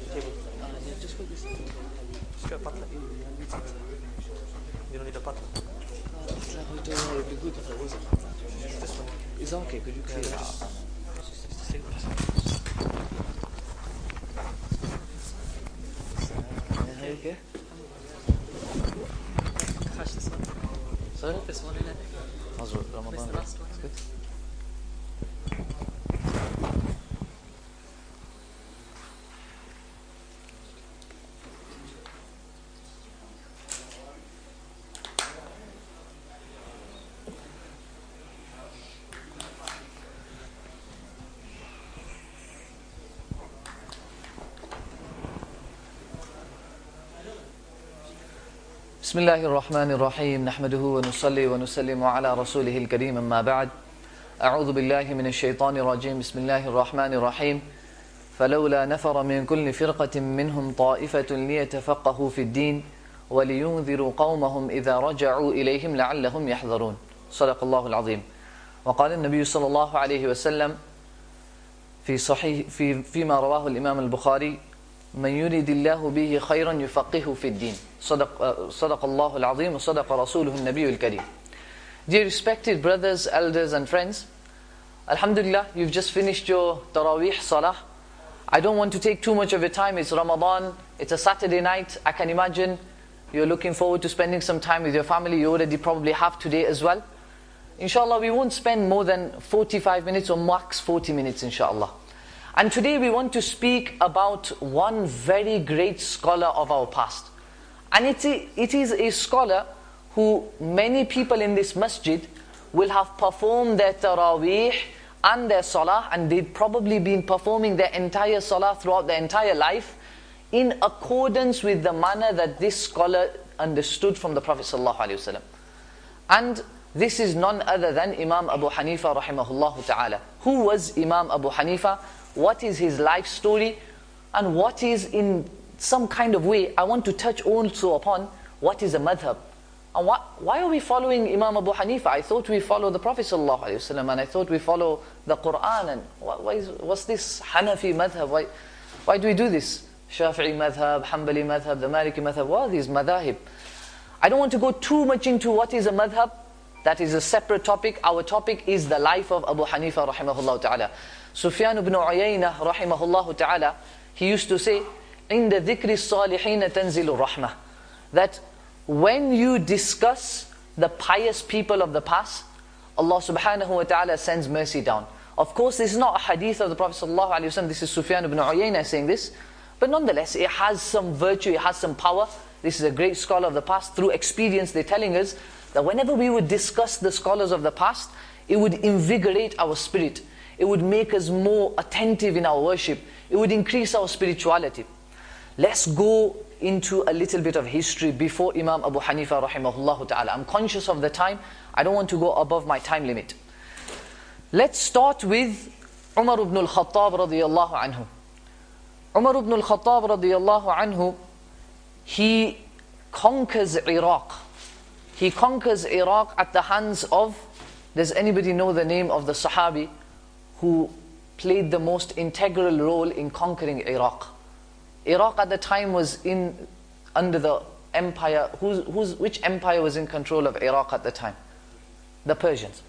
table. Just put this. Just get a butler. You don't need a butler. It'd be good if it wasn't. This one. It's okay, could you clear it out? Just the cigarettes. Yeah, okay. Catch this one. Sorry? This one, innit? How's Ramadan? Missed the last one. It's good. بسم الله الرحمن الرحيم نحمده ونصلي ونسلم على رسوله الكريم أما بعد أعوذ بالله من الشيطان الرجيم بسم الله الرحمن الرحيم فلولا نفر من كل فرقة منهم طائفة ليتفقهوا في الدين ولينذروا قومهم إذا رجعوا إليهم لعلهم يحذرون صدق الله العظيم وقال النبي صلى الله عليه وسلم فيما رواه الإمام البخاري من يريد الله به خيرا يفقهه في الدين صدق الله العظيم وصدق رسوله النبي الكريم. Dear respected brothers, elders and friends, Alhamdulillah, you've just finished your Taraweeh Salah. I don't want to take too much of your time. It's Ramadan, it's a Saturday night. I can imagine you're looking forward to spending some time with your family. You already probably have today as well. Inshallah, we won't spend more than 45 minutes or max 40 minutes, inshallah. And today we want to speak about one very great scholar of our past. And it is a scholar who many people in this masjid will have performed their Taraweeh and their Salah, and they've probably been performing their entire Salah throughout their entire life in accordance with the manner that this scholar understood from the Prophet ﷺ. And this is none other than Imam Abu Hanifa rahimahullah ta'ala. Who was Imam Abu Hanifa? What is his life story? And what is, in some kind of way, I want to touch also upon what is a madhab. And why are we following Imam Abu Hanifa? I thought we follow the Prophet ﷺ, and I thought we follow the Quran. And what's this Hanafi madhab? Why do we do this? Shafi'i madhab, Hanbali madhab, the Maliki madhab. What are these madhahib? I don't want to go too much into what is a madhab. That is a separate topic. Our topic is the life of Abu Hanifa rahimahullah ta'ala. Sufyan ibn Uyaynah rahimahullah ta'ala, he used to say, عند ذكر الصالحين تنزل الرحمة, that when you discuss the pious people of the past, Allah subhanahu wa ta'ala sends mercy down. Of course, this is not a hadith of the Prophet sallallahu alaihi wasallam. This is Sufyan ibn Uyaynah saying this. But nonetheless, it has some virtue, it has some power. This is a great scholar of the past. Through experience, they're telling us that whenever we would discuss the scholars of the past, it would invigorate our spirit. It would make us more attentive in our worship. It would increase our spirituality. Let's go into a little bit of history before Imam Abu Hanifa rahimahullah ta'ala. I'm conscious of the time. I don't want to go above my time limit. Let's start with Umar ibn al-Khattab radiyallahu anhu. Umar ibn al-Khattab radiyallahu anhu, he conquers Iraq. He conquers Iraq at the hands of, does anybody know the name of the Sahabi who played the most integral role in conquering Iraq? Iraq at the time was under the empire. Which empire was in control of Iraq at the time? The Persians.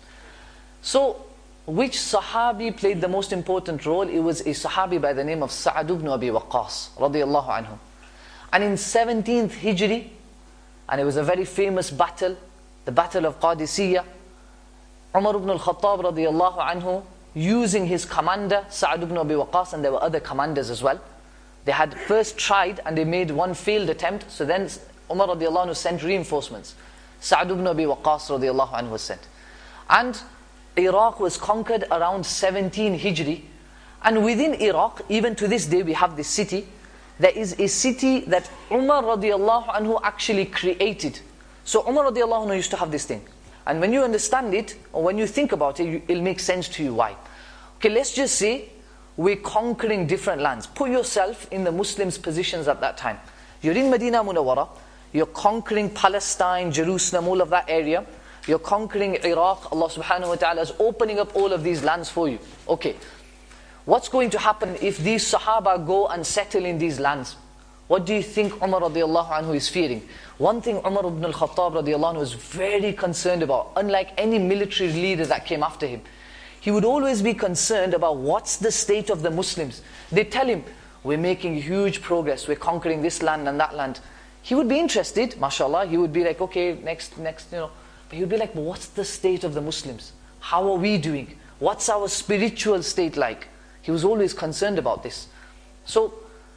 So, which Sahabi played the most important role? It was a Sahabi by the name of Sa'ad ibn Abi Waqqas radiyallahu anhu. And in 17th Hijri, and it was a very famous battle, the Battle of Qadisiyah, Umar ibn al-Khattab radiyallahu anhu, using his commander, Sa'ad ibn Abi Waqqas, and there were other commanders as well. They had first tried and they made one failed attempt. So then Umar radiallahu anhu sent reinforcements. Sa'ad ibn Abi Waqqas radiallahu anhu was sent. And Iraq was conquered around 17 Hijri. And within Iraq, even to this day we have this city. There is a city that Umar radiallahu anhu actually created. So Umar radiallahu anhu used to have this thing. And when you understand it, or when you think about it, it'll make sense to you why. Okay, let's just say we're conquering different lands. Put yourself in the Muslims' positions at that time. You're in Medina Munawwara, you're conquering Palestine, Jerusalem, all of that area. You're conquering Iraq. Allah subhanahu wa ta'ala is opening up all of these lands for you. Okay. what's going to happen if these Sahaba go and settle in these lands? What do you think Umar radiallahu anhu is fearing? One thing Umar ibn al-Khattab radiallahu anhu was very concerned about, unlike any military leader that came after him. He would always be concerned about what's the state of the Muslims. They tell him, we're making huge progress, we're conquering this land and that land. He would be interested, mashallah, he would be like, okay, next, But he would be like, but what's the state of the Muslims? How are we doing? What's our spiritual state like? He was always concerned about this. So,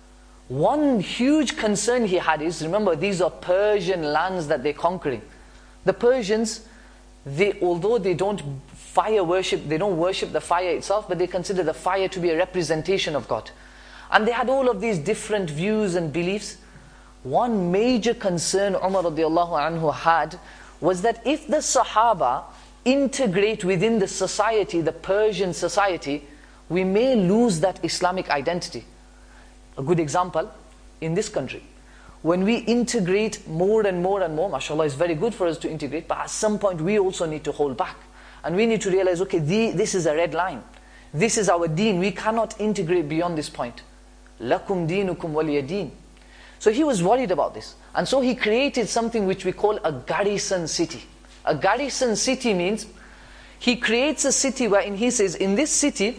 one huge concern he had is, remember, these are Persian lands that they're conquering. The Persians, although they don't worship the fire itself, but they consider the fire to be a representation of God. And they had all of these different views and beliefs. One major concern Umar radiallahu anhu had was that if the Sahaba integrate within the society, the Persian society, we may lose that Islamic identity. A good example, in this country, when we integrate more and more and more, mashallah, it's very good for us to integrate, but at some point we also need to hold back. And we need to realize, okay, this is a red line. This is our deen. We cannot integrate beyond this point. Lakum deenukum waliya deen. So he was worried about this. And so he created something which we call a garrison city. A garrison city means, he creates a city wherein he says, in this city,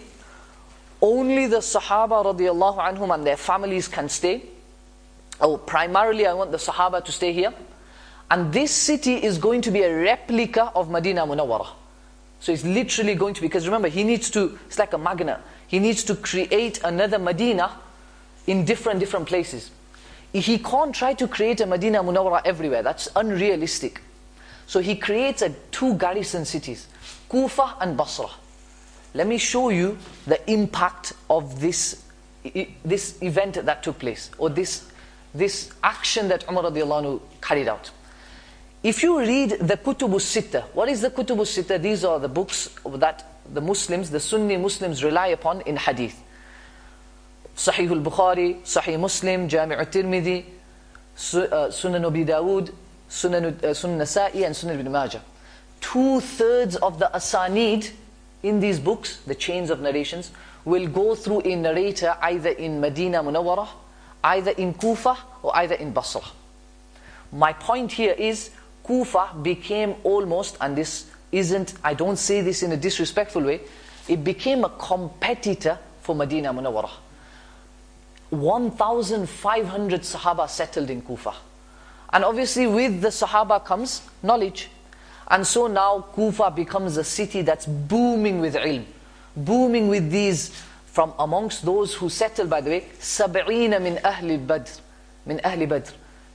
only the Sahaba radiallahu anhum and their families can stay. Primarily I want the Sahaba to stay here. And this city is going to be a replica of Madinah Munawwarah. So it's literally going to be, because remember, it's like a magnet. He needs to create another Madinah in different places. He can't try to create a Madinah Munawwarah everywhere. That's unrealistic. So he creates two garrison cities, Kufa and Basra. Let me show you the impact of this event that took place, or this action that Umar radiallahu anhu carried out. If you read the Kutub Sittah, what is the Kutub Sittah? These are the books that the Sunni Muslims rely upon in hadith. Sahih al-Bukhari, Sahih Muslim, Jami' al-Tirmidhi, Sunan Abi Dawud, Sunan Nasa'i and Sunan Ibn Majah. 2/3 of the asanid in these books, the chains of narrations, will go through a narrator either in Madinah Munawwarah, either in Kufa, or either in Basra. My point here is, Kufa became almost, and this isn't, I don't say this in a disrespectful way, it became a competitor for Madinah Munawwarah. 1,500 Sahaba settled in Kufa. And obviously with the Sahaba comes knowledge. And so now Kufa becomes a city that's booming with ilm. Booming with these, from amongst those who settled, by the way, سَبْعِينَ مِنْ أَهْلِ Badr.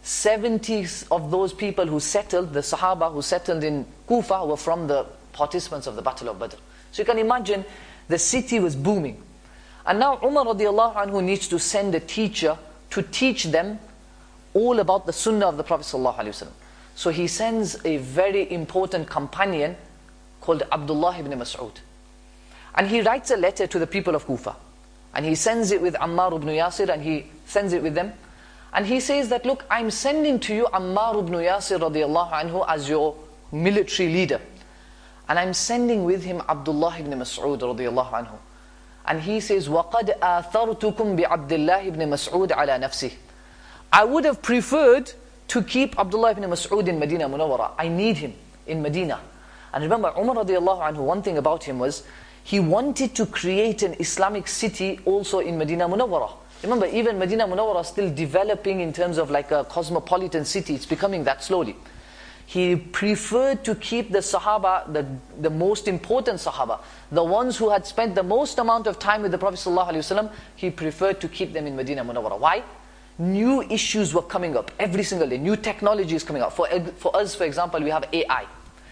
70 of those people who settled, the Sahaba who settled in Kufa, were from the participants of the Battle of Badr. So you can imagine, the city was booming. And now Umar radiallahu anhu needs to send a teacher to teach them all about the sunnah of the Prophet sallallahu alaihi wasallam. So he sends a very important companion called Abdullah ibn Mas'ud. And he writes a letter to the people of Kufa. And he sends it with Ammar ibn Yasir, and he sends it with them. And he says that, look, I'm sending to you Ammar ibn Yasir radiallahu anhu as your military leader. And I'm sending with him Abdullah ibn Mas'ud radiallahu anhu. And he says, وَقَدْ آثَرْتُكُمْ بِعَبْدِ اللَّهِ ibn Mas'ud عَلَى نَفْسِهِ. I would have preferred to keep Abdullah ibn Mas'ud in Madinah Munawwarah. I need him in Medina. And remember, Umar radiallahu anhu, one thing about him was, he wanted to create an Islamic city also in Madinah Munawwarah. Remember, even Madinah Munawwarah is still developing in terms of like a cosmopolitan city. It's becoming that slowly. He preferred to keep the Sahaba, the most important Sahaba, the ones who had spent the most amount of time with the Prophet ﷺ, he preferred to keep them in Madinah Munawwarah. Why? New issues were coming up every single day. New technology is coming up. For us, for example, we have AI.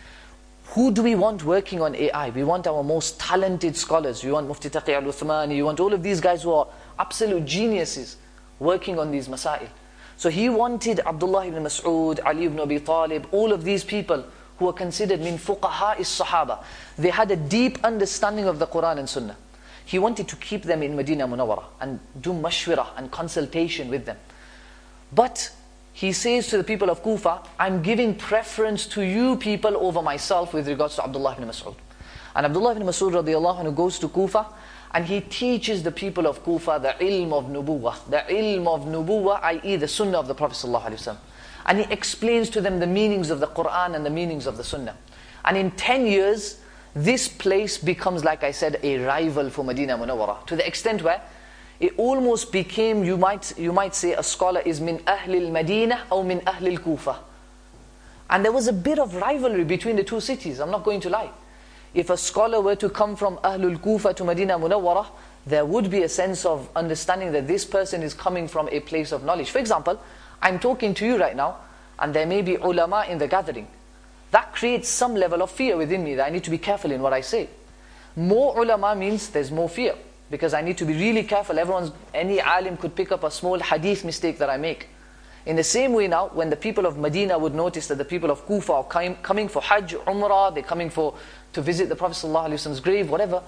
Who do we want working on AI? We want our most talented scholars. We want Mufti Taqi al-Uthmani. We want all of these guys who are absolute geniuses working on these masail. So he wanted Abdullah ibn Mas'ud, Ali ibn Abi Talib, all of these people who were considered min fuqaha is-sahaba. They had a deep understanding of the Quran and Sunnah. He wanted to keep them in Madinah Munawwarah and do mashwirah and consultation with them. But he says to the people of Kufa, I'm giving preference to you people over myself with regards to Abdullah ibn Mas'ud. And Abdullah ibn Mas'ud radiallahu anhu goes to Kufa, And he teaches the people of Kufa the ilm of nubuwwah. The ilm of nubuwwah, i.e. the sunnah of the Prophet ﷺ. And he explains to them the meanings of the Quran and the meanings of the sunnah. And in 10 years, this place becomes, like I said, a rival for Medina Munawwara. To the extent where it almost became, you might say, a scholar is min Ahlil Medina or min Ahlil Kufa. And there was a bit of rivalry between the two cities, I'm not going to lie. If a scholar were to come from Ahlul Kufa to Medina Munawwara, there would be a sense of understanding that this person is coming from a place of knowledge. For example, I'm talking to you right now, and there may be ulama in the gathering. That creates some level of fear within me, that I need to be careful in what I say. More ulama means there's more fear, because I need to be really careful. Any alim could pick up a small hadith mistake that I make. In the same way now, when the people of Medina would notice that the people of Kufa are coming for Hajj, Umrah, they're coming to visit the Prophet ﷺ's grave, whatever,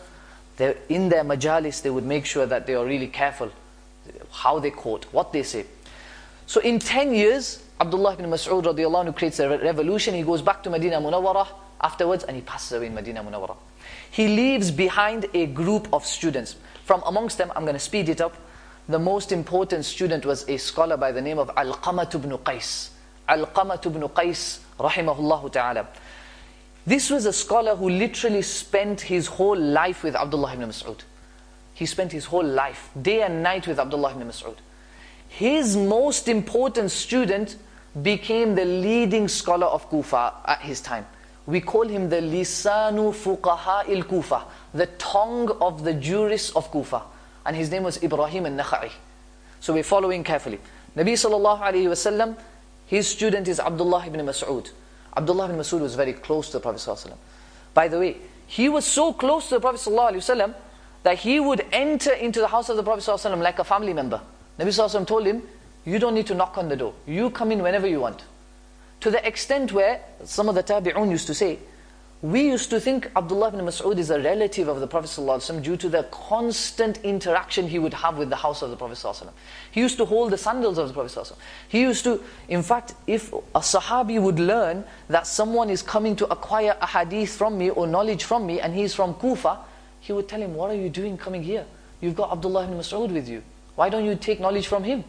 in their majalis, they would make sure that they are really careful how they quote, what they say. So in 10 years, Abdullah ibn Mas'ud radiallahu anhu creates a revolution. He goes back to Medina Munawwara afterwards, and he passes away in Medina Munawwara. He leaves behind a group of students. From amongst them, I'm going to speed it up, the most important student was a scholar by the name of Alqamah ibn Qais. Alqamah ibn Qais, rahimahullah ta'ala. This was a scholar who literally spent his whole life with Abdullah ibn Mas'ud. He spent his whole life, day and night, with Abdullah ibn Mas'ud. His most important student became the leading scholar of Kufa at his time. We call him the Lisanu Fuqaha il-Kufa, the tongue of the jurists of Kufa. And his name was Ibrahim al-Nakha'i. So we're following carefully. Nabi sallallahu alayhi wasallam, his student is Abdullah ibn Mas'ud. Abdullah ibn Mas'ud was very close to the Prophet sallallahu alayhi wasallam. By the way, he was so close to the Prophet sallallahu alayhi wasallam that he would enter into the house of the Prophet sallallahu alayhi wasallam like a family member. Nabi sallallahu alayhi wasallam told him, you don't need to knock on the door. You come in whenever you want. To the extent where some of the tabi'un used to say, we used to think Abdullah ibn Mas'ud is a relative of the Prophet ﷺ due to the constant interaction he would have with the house of the Prophet ﷺ. He used to hold the sandals of the Prophet ﷺ. He used to, in fact, if a sahabi would learn that someone is coming to acquire a hadith from me or knowledge from me and he's from Kufa, he would tell him, what are you doing coming here? You've got Abdullah ibn Mas'ud with you. Why don't you take knowledge from him?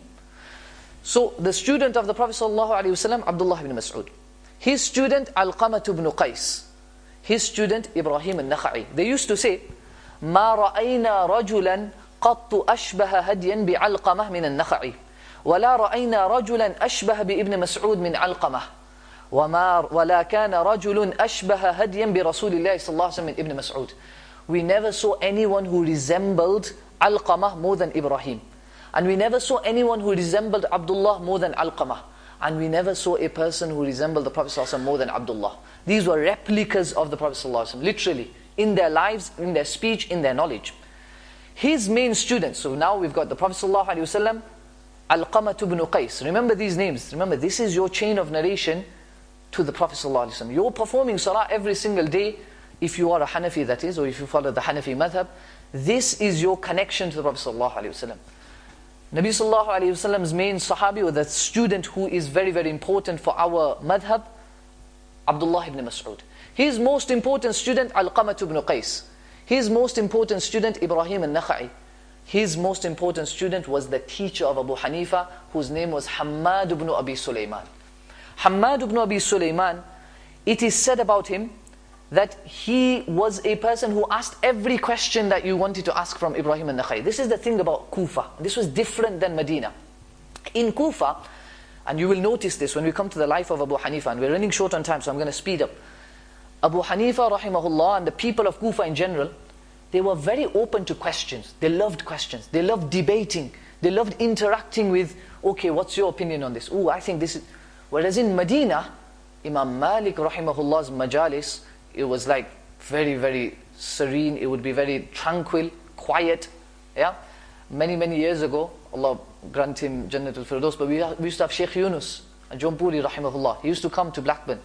So the student of the Prophet ﷺ, Abdullah ibn Mas'ud. His student, Alqamah ibn Qais. His student, Ibrahim al-Nakha'i. They used to say, مَا رَأَيْنَا رَجُلًا قَطُّ أَشْبَهَ هَدْيًا بِعَلْقَمَةٍ مِنَ النَّخَعِ وَلَا رَأَيْنَا رَجُلًا أَشْبَهَ بِإِبْنِ مَسْعُودٍ مِنْ عَلْقَمَةٍ وَلَا كَانَ رَجُلٌ أَشْبَهَ هَدْيًا بِرَسُولِ اللَّهِ صلى الله عليه وسلم مِنْ إِبْنِ مَسْعُودٍ. We never saw anyone who resembled Alqamah more than Ibrahim. And we never saw anyone who resembled Abdullah more than Alqamah. And we never saw a person who resembled the Prophet ﷺ more than Abdullah. These were replicas of the Prophet ﷺ, literally, in their lives, in their speech, in their knowledge. His main students, so now we've got the Prophet ﷺ, Alqamah ibn Qais. Remember these names. Remember, this is your chain of narration to the Prophet ﷺ. You're performing salah every single day, if you are a Hanafi that is, or if you follow the Hanafi madhab. This is your connection to the Prophet ﷺ. Nabi sallallahu alayhi wasallam's main sahabi, or the student who is very, very important for our madhab, Abdullah ibn Mas'ud. His most important student, Alqamah ibn Qais. His most important student, Ibrahim al-Nakha'i. His most important student was the teacher of Abu Hanifa, whose name was Hammad ibn Abi Sulaiman. Hammad ibn Abi Sulaiman, it is said about him that he was a person who asked every question that you wanted to ask from Ibrahim al-Nakha'i. This is the thing about Kufa. This was different than Medina. In Kufa, and you will notice this when we come to the life of Abu Hanifa, and we're running short on time, so I'm going to speed up. Abu Hanifa rahimahullah and the people of Kufa in general, they were very open to questions. They loved questions. They loved debating. They loved interacting with, okay, what's your opinion on this? Oh, I think this is... Whereas in Medina, Imam Malik rahimahullah's majalis, it was like very, very serene. It would be very tranquil, quiet. Yeah, many, many years ago, Allah grant him Jannatul Firdaus, but we used to have Sheikh Yunus Jampuri rahimahullah. He used to come to Blackburn.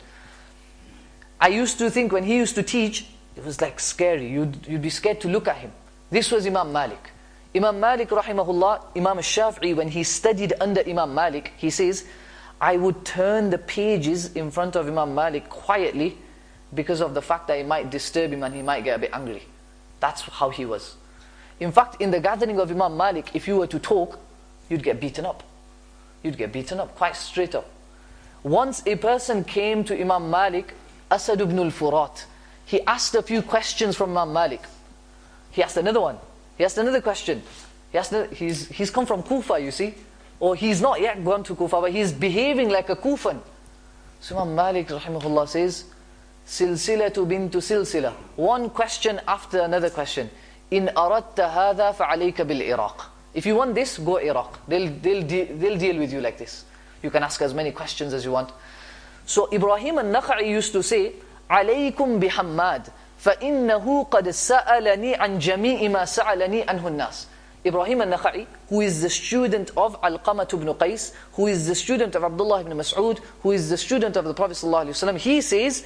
I used to think when he used to teach, it was like scary. You'd be scared to look at him. This was Imam Malik. Imam Malik rahimahullah, Imam al-Shafi'i, when he studied under Imam Malik, he says, I would turn the pages in front of Imam Malik quietly, because of the fact that it might disturb him and he might get a bit angry. That's how he was. In fact, in the gathering of Imam Malik, if you were to talk, you'd get beaten up. You'd get beaten up, quite straight up. Once a person came to Imam Malik, Asad ibn al-Furat. He asked a few questions from Imam Malik. He asked another one. He asked another question. He's come from Kufa, you see. Or he's not yet gone to Kufa, but he's behaving like a Kufan. So Imam Malik rahimahullah says, Silsilatu bintu silsila. One question after another question. In aradta hadha fa'alayka bil Iraq. If you want this, go Iraq. They'll deal with you like this. You can ask as many questions as you want. So Ibrahim al-Nakha'i used to say, عليكم بحماد فإنه قد سألني عن جميع ما سألني عنه الناس. Ibrahim al-Nakha'i, who is the student of Alqamah ibn Qais, who is the student of Abdullah ibn Mas'ud, who is the student of the Prophet ﷺ, he says,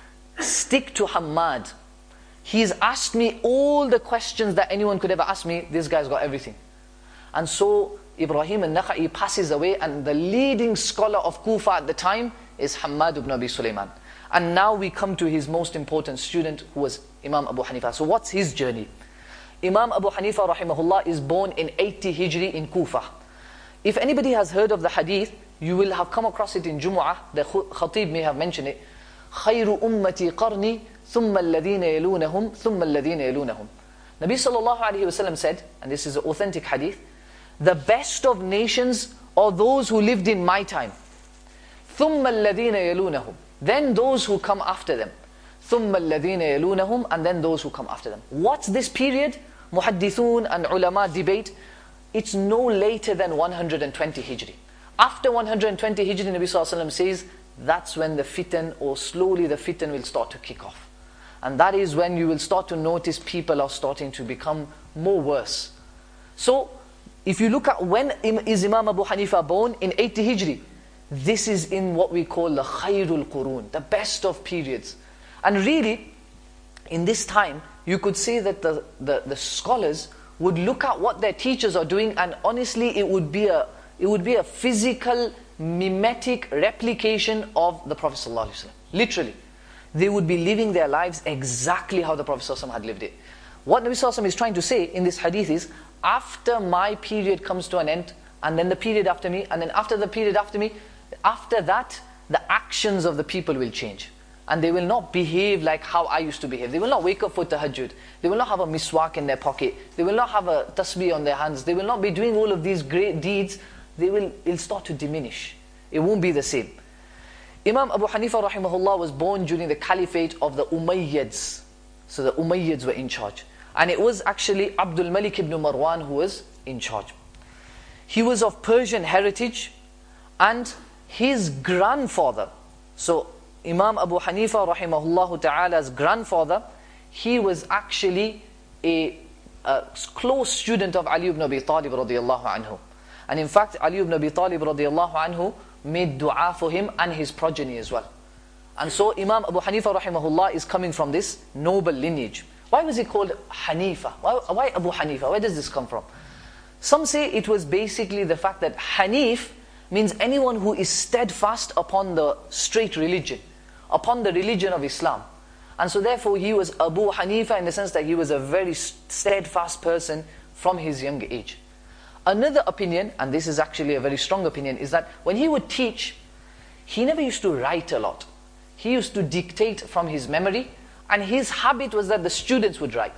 stick to Hammad. He's asked me all the questions that anyone could ever ask me. This guy's got everything. And so Ibrahim al-Nakha'i passes away, and the leading scholar of Kufa at the time is Hammad ibn Abi Sulaiman. And now we come to his most important student, who was Imam Abu Hanifa. So what's his journey? Imam Abu Hanifa rahimahullah is born in 80 Hijri in Kufa. If anybody has heard of the hadith, you will have come across it in Jumu'ah. The Khatib may have mentioned it. خَيْرُ أُمَّتِي قَرْنِي ثُمَّ الَّذِينَ يَلُونَهُمْ ثُمَّ الَّذِينَ يَلُونَهُمْ. Nabi sallallahu alayhi wasallam said, and this is an authentic hadith, the best of nations are those who lived in my time. ثُمَّ الَّذِينَ يَلُونَهُمْ. Then those who come after them. ثُمَّ الَّذِينَ يَلُونَهُمْ. And then those who come after them. What's this period? Muhaddithun and ulama debate. It's no later than 120 Hijri. After 120 Hijri, Nabi sallallahu alayhi wasallam says, that's when the fitan, or slowly the fitan, will start to kick off. And that is when you will start to notice people are starting to become more worse. So, if you look at when is Imam Abu Hanifa born, in 80 Hijri, this is in what we call the Khairul Qurun, the best of periods. And really, in this time, you could say that the scholars would look at what their teachers are doing, and honestly, it would be a physical, mimetic replication of the Prophet ﷺ. Literally. They would be living their lives exactly how the Prophet ﷺ had lived it. What Nabi ﷺ is trying to say in this hadith is, after my period comes to an end, and then the period after me, and then after the period after me, after that, the actions of the people will change. And they will not behave like how I used to behave. They will not wake up for tahajjud. They will not have a miswak in their pocket. They will not have a tasbih on their hands. They will not be doing all of these great deeds. It'll start to diminish. It won't be the same. Imam Abu Hanifa rahimahullah was born during the caliphate of the Umayyads. So the Umayyads were in charge. And it was actually Abdul Malik ibn Marwan who was in charge. He was of Persian heritage, and his grandfather, so Imam Abu Hanifa rahimahullah ta'ala's grandfather, he was actually a close student of Ali ibn Abi Talib radiyallahu anhu. And in fact, Ali ibn Abi Talib radiyallahu anhu made dua for him and his progeny as well. And so Imam Abu Hanifa rahimahullah is coming from this noble lineage. Why was he called Hanifa? Why Abu Hanifa? Where does this come from? Some say it was basically the fact that Hanif means anyone who is steadfast upon the straight religion, upon the religion of Islam. And so therefore he was Abu Hanifa in the sense that he was a very steadfast person from his young age. Another opinion, and this is actually a very strong opinion, is that when he would teach, he never used to write a lot. He used to dictate from his memory, and his habit was that the students would write.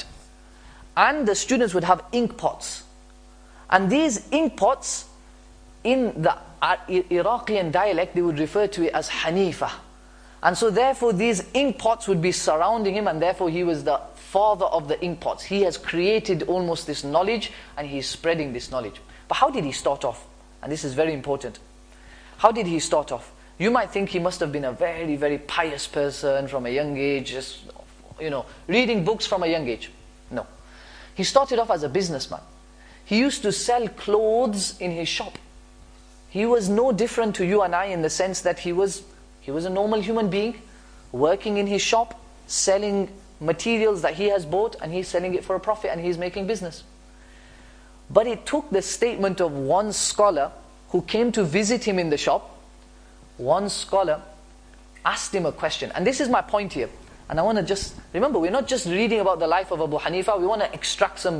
And the students would have ink pots. And these ink pots, in the Iraqian dialect, they would refer to it as Hanifa. And so therefore these ink pots would be surrounding him, and therefore he was the father of the ink pots. He has created almost this knowledge, and he is spreading this knowledge. But how did he start off? And this is very important. How did he start off? You might think he must have been a very, very pious person from a young age, just, reading books from a young age. No. He started off as a businessman. He used to sell clothes in his shop. He was no different to you and I in the sense that he was a normal human being, working in his shop, selling materials that he has bought, and he's selling it for a profit, and he's making business. But it took the statement of one scholar who came to visit him in the shop. One scholar asked him a question. And this is my point here. And I want to just, remember, we're not just reading about the life of Abu Hanifa, we want to extract some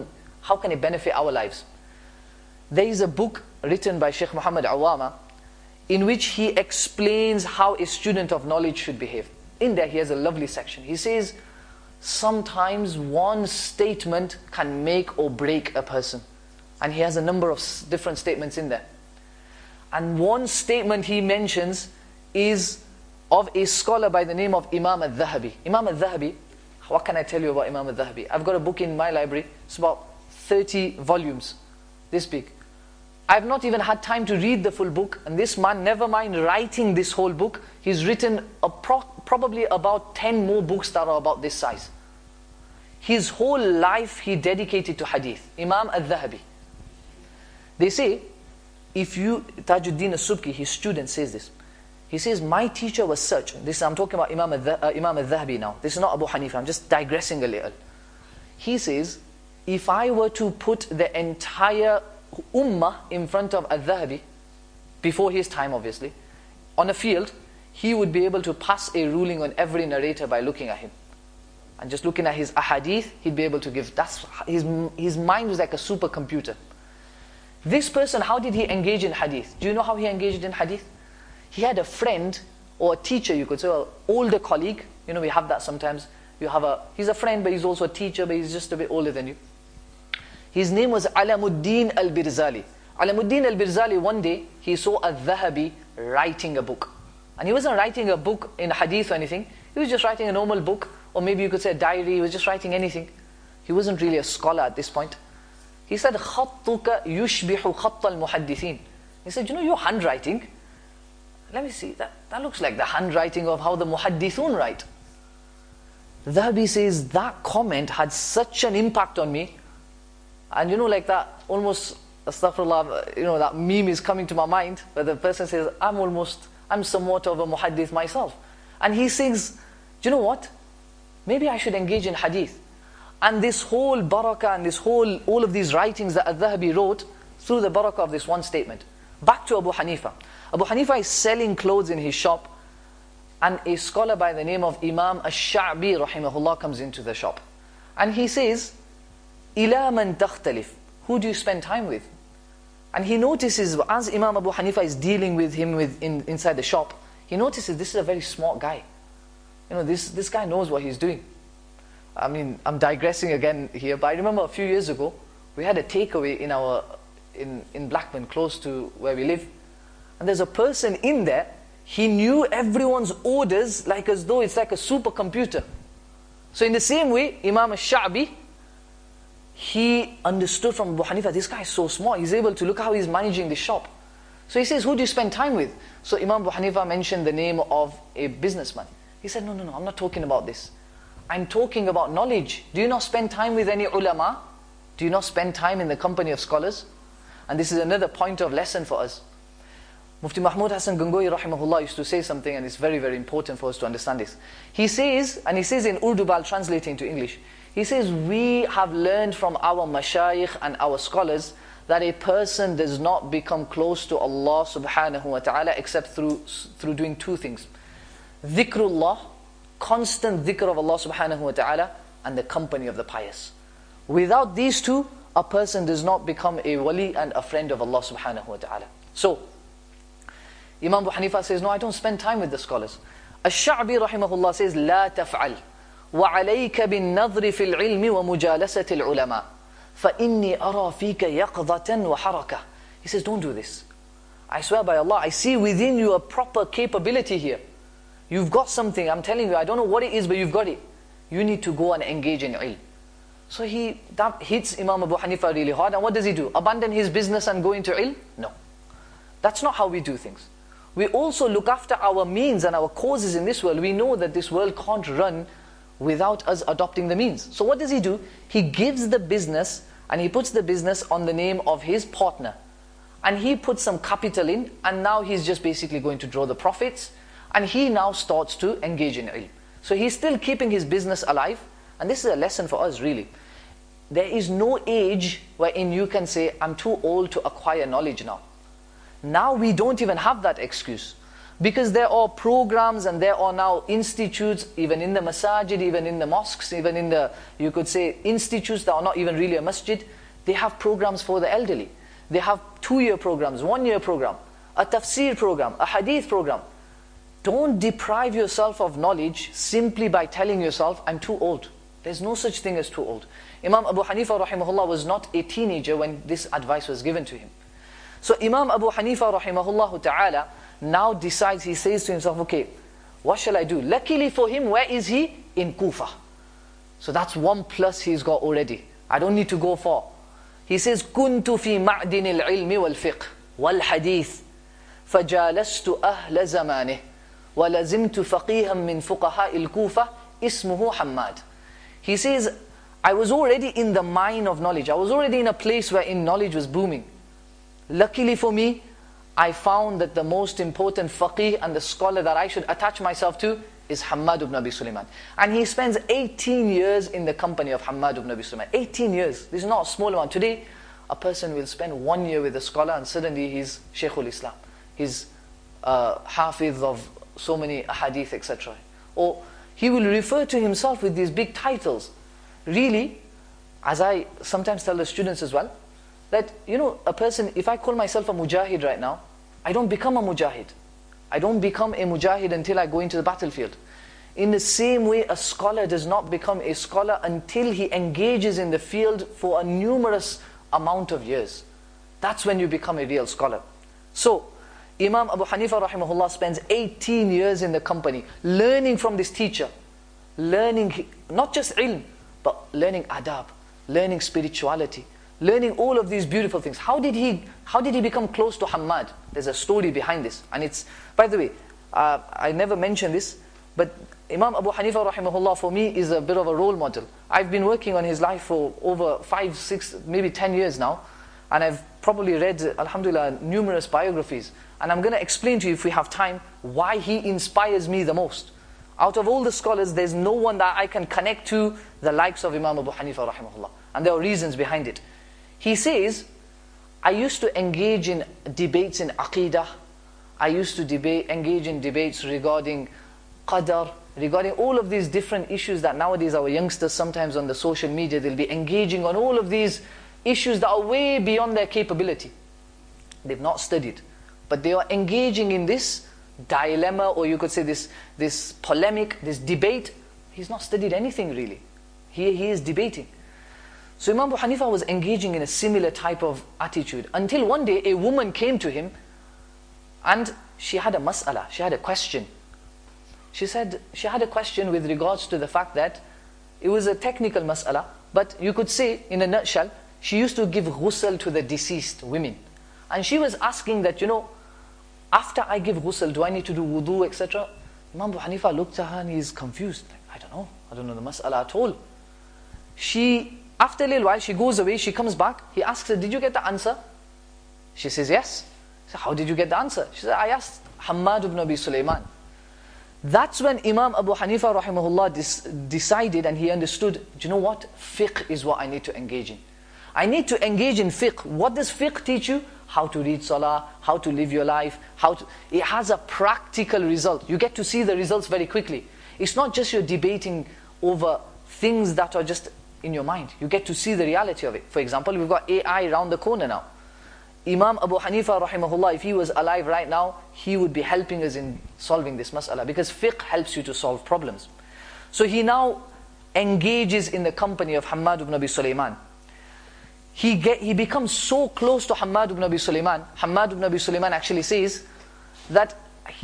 how can it benefit our lives? There is a book written by Sheikh Muhammad Awama in which he explains how a student of knowledge should behave. In there he has a lovely section. He says, sometimes one statement can make or break a person. And he has a number of different statements in there. And one statement he mentions is of a scholar by the name of Imam al-Dhahabi. Imam al-Dhahabi, what can I tell you about Imam al-Dhahabi? I've got a book in my library. It's about 30 volumes, this big. I've not even had time to read the full book. And this man, never mind writing this whole book, he's written probably about 10 more books that are about this size. His whole life he dedicated to hadith. Imam al-Dhahabi. They say, Tajuddin al-Subki, his student, says this. He says, my teacher was such. I'm talking about Imam al-Dhahabi now. This is not Abu Hanifa. I'm just digressing a little. He says, if I were to put the entire ummah in front of al-Dhahabi, before his time obviously, on a field, he would be able to pass a ruling on every narrator by looking at him. And just looking at his ahadith, he'd be able to give. His mind was like a supercomputer. This person, how did he engage in hadith? Do you know how he engaged in hadith? He had a friend, or a teacher you could say, an older colleague. You know, we have that sometimes. He's a friend, but he's also a teacher, but he's just a bit older than you. His name was Alamuddin al-Birzali. Alamuddin al-Birzali, one day, he saw al-Dhahabi writing a book. And he wasn't writing a book in hadith or anything. He was just writing a normal book, or maybe you could say a diary. He was just writing anything. He wasn't really a scholar at this point. He said, خَطُّكَ يُشْبِحُ خَطَّ الْمُحَدِّثِينَ. He said, you know your handwriting? Let me see, that looks like the handwriting of how the muhaddithun write. Dhahabi says, that comment had such an impact on me. And you know, like that, almost, astaghfirullah, you know, that meme is coming to my mind, where the person says, I'm somewhat of a muhaddith myself. And he says, do you know what? Maybe I should engage in hadith. And this whole barakah and all of these writings that al-Dhahabi wrote, through the barakah of this one statement. Back to Abu Hanifa. Abu Hanifa is selling clothes in his shop, and a scholar by the name of Imam al-Sha'bi rahimahullah comes into the shop. And he says, إِلَى مَنْ تَخْتَلِفْ. Who do you spend time with? And he notices, as Imam Abu Hanifa is dealing with him inside the shop, he notices this is a very smart guy. You know, this guy knows what he's doing. I mean, I'm digressing again here, but I remember a few years ago, we had a takeaway in Blackburn, close to where we live. And there's a person in there, he knew everyone's orders like as though it's like a supercomputer. So in the same way, Imam al-Sha'bi, he understood from Abu Hanifa, this guy is so smart, he's able to look how he's managing the shop. So he says, who do you spend time with? So Imam Abu Hanifa mentioned the name of a businessman. He said, no, I'm not talking about this. I'm talking about knowledge. Do you not spend time with any ulama? Do you not spend time in the company of scholars? And this is another point of lesson for us. Mufti Mahmud Hassan Gangohi rahimahullah used to say something, and it's very, very important for us to understand this. He says in Urdu, but I'll translate into English. He says, we have learned from our mashayikh and our scholars that a person does not become close to Allah subhanahu wa ta'ala except through doing two things. Dhikrullah, constant dhikr of Allah subhanahu wa ta'ala, and the company of the pious. Without these two, a person does not become a wali and a friend of Allah subhanahu wa ta'ala. So, Imam Abu Hanifa says, no, I don't spend time with the scholars. Al-Sha'bi rahimahullah says, لا تفعل وعليك بالنظر في العلم ومجالسة العلماء فإني أرى فيك يقظة وحركة. He says, don't do this. I swear by Allah, I see within you a proper capability here. You've got something, I'm telling you, I don't know what it is, but you've got it. You need to go and engage in ilm. So that hits Imam Abu Hanifa really hard. And what does he do? Abandon his business and go into ilm? No. That's not how we do things. We also look after our means and our causes in this world. We know that this world can't run without us adopting the means. So what does he do? He gives the business, and he puts the business on the name of his partner. And he puts some capital in, and now he's just basically going to draw the profits. And he now starts to engage in ilm. So he's still keeping his business alive. And this is a lesson for us really. There is no age wherein you can say, I'm too old to acquire knowledge now. Now we don't even have that excuse. Because there are programs and there are now institutes, even in the masajid, even in the mosques, even in the, you could say, institutes that are not even really a masjid. They have programs for the elderly. They have 2-year programs, 1-year program, a tafsir program, a hadith program. Don't deprive yourself of knowledge simply by telling yourself, I'm too old. There's no such thing as too old. Imam Abu Hanifa rahimahullah was not a teenager when this advice was given to him. So Imam Abu Hanifa rahimahullah ta'ala now decides, he says to himself, okay, what shall I do? Luckily for him, where is he? In Kufa. So that's 1 plus he's got already. I don't need to go far. He says, كنت في معدن العلم والفقه والحديث فجالست أهل زمانه ولزمت فقيها من فقهاء الكوفة اسمه حماد. He says, I was already in the mine of knowledge. I was already in a place where knowledge was booming. Luckily for me, I found that the most important faqih and the scholar that I should attach myself to is Hammad ibn Abi Sulaiman. And he spends 18 years in the company of Hammad ibn Abi Sulaiman. 18 years. This is not a small amount. Today, a person will spend 1 year with a scholar and suddenly he's Shaykhul Islam. He's Hafiz of so many hadith, etc. Or he will refer to himself with these big titles. Really, as I sometimes tell the students as well, that, a person, if I call myself a mujahid right now, I don't become a mujahid. I don't become a mujahid until I go into the battlefield. In the same way, a scholar does not become a scholar until he engages in the field for a numerous amount of years. That's when you become a real scholar. So, Imam Abu Hanifa rahimahullah spends 18 years in the company, learning from this teacher. Learning not just ilm, but learning adab, learning spirituality, learning all of these beautiful things. How did he become close to Hammad? There's a story behind this. And it's, by the way, I never mentioned this, but Imam Abu Hanifa rahimahullah for me is a bit of a role model. I've been working on his life for over 5, 6, maybe 10 years now. And I've probably read, alhamdulillah, numerous biographies. And I'm going to explain to you, if we have time, why he inspires me the most. Out of all the scholars, there's no one that I can connect to the likes of Imam Abu Hanifa rahimahullah. And there are reasons behind it. He says, I used to engage in debates in Aqidah. I used to engage in debates regarding Qadar, regarding all of these different issues that nowadays our youngsters sometimes on the social media, they'll be engaging on all of these issues that are way beyond their capability. They've not studied. But they are engaging in this dilemma, or you could say this polemic, this debate. He's not studied anything really. He is debating. So Imam Abu Hanifa was engaging in a similar type of attitude, until one day a woman came to him and she had a mas'ala, she had a question. She said she had a question with regards to the fact that it was a technical mas'ala, but you could say in a nutshell, she used to give ghusl to the deceased women. And she was asking that, after I give ghusl, do I need to do wudu, etc.? Imam Abu Hanifa looked at her and he's confused. Like, I don't know the mas'ala at all. After a little while, she goes away, she comes back. He asks her, did you get the answer? She says, yes. He said, how did you get the answer? She said, I asked Hammad ibn Abi Sulaiman. That's when Imam Abu Hanifa rahimahullah decided, and he understood, do you know what? Fiqh is what I need to engage in. I need to engage in fiqh. What does fiqh teach you? How to read salah, how to live your life, it has a practical result. You get to see the results very quickly. It's not just you're debating over things that are just in your mind. You get to see the reality of it. For example, we've got AI around the corner now. Imam Abu Hanifa rahimahullah, if he was alive right now, he would be helping us in solving this mas'ala, because fiqh helps you to solve problems. So he now engages in the company of Hammad ibn Abi Sulaiman. He becomes so close to Hammad ibn Abi Sulaiman. Hammad ibn Abi Sulaiman actually says that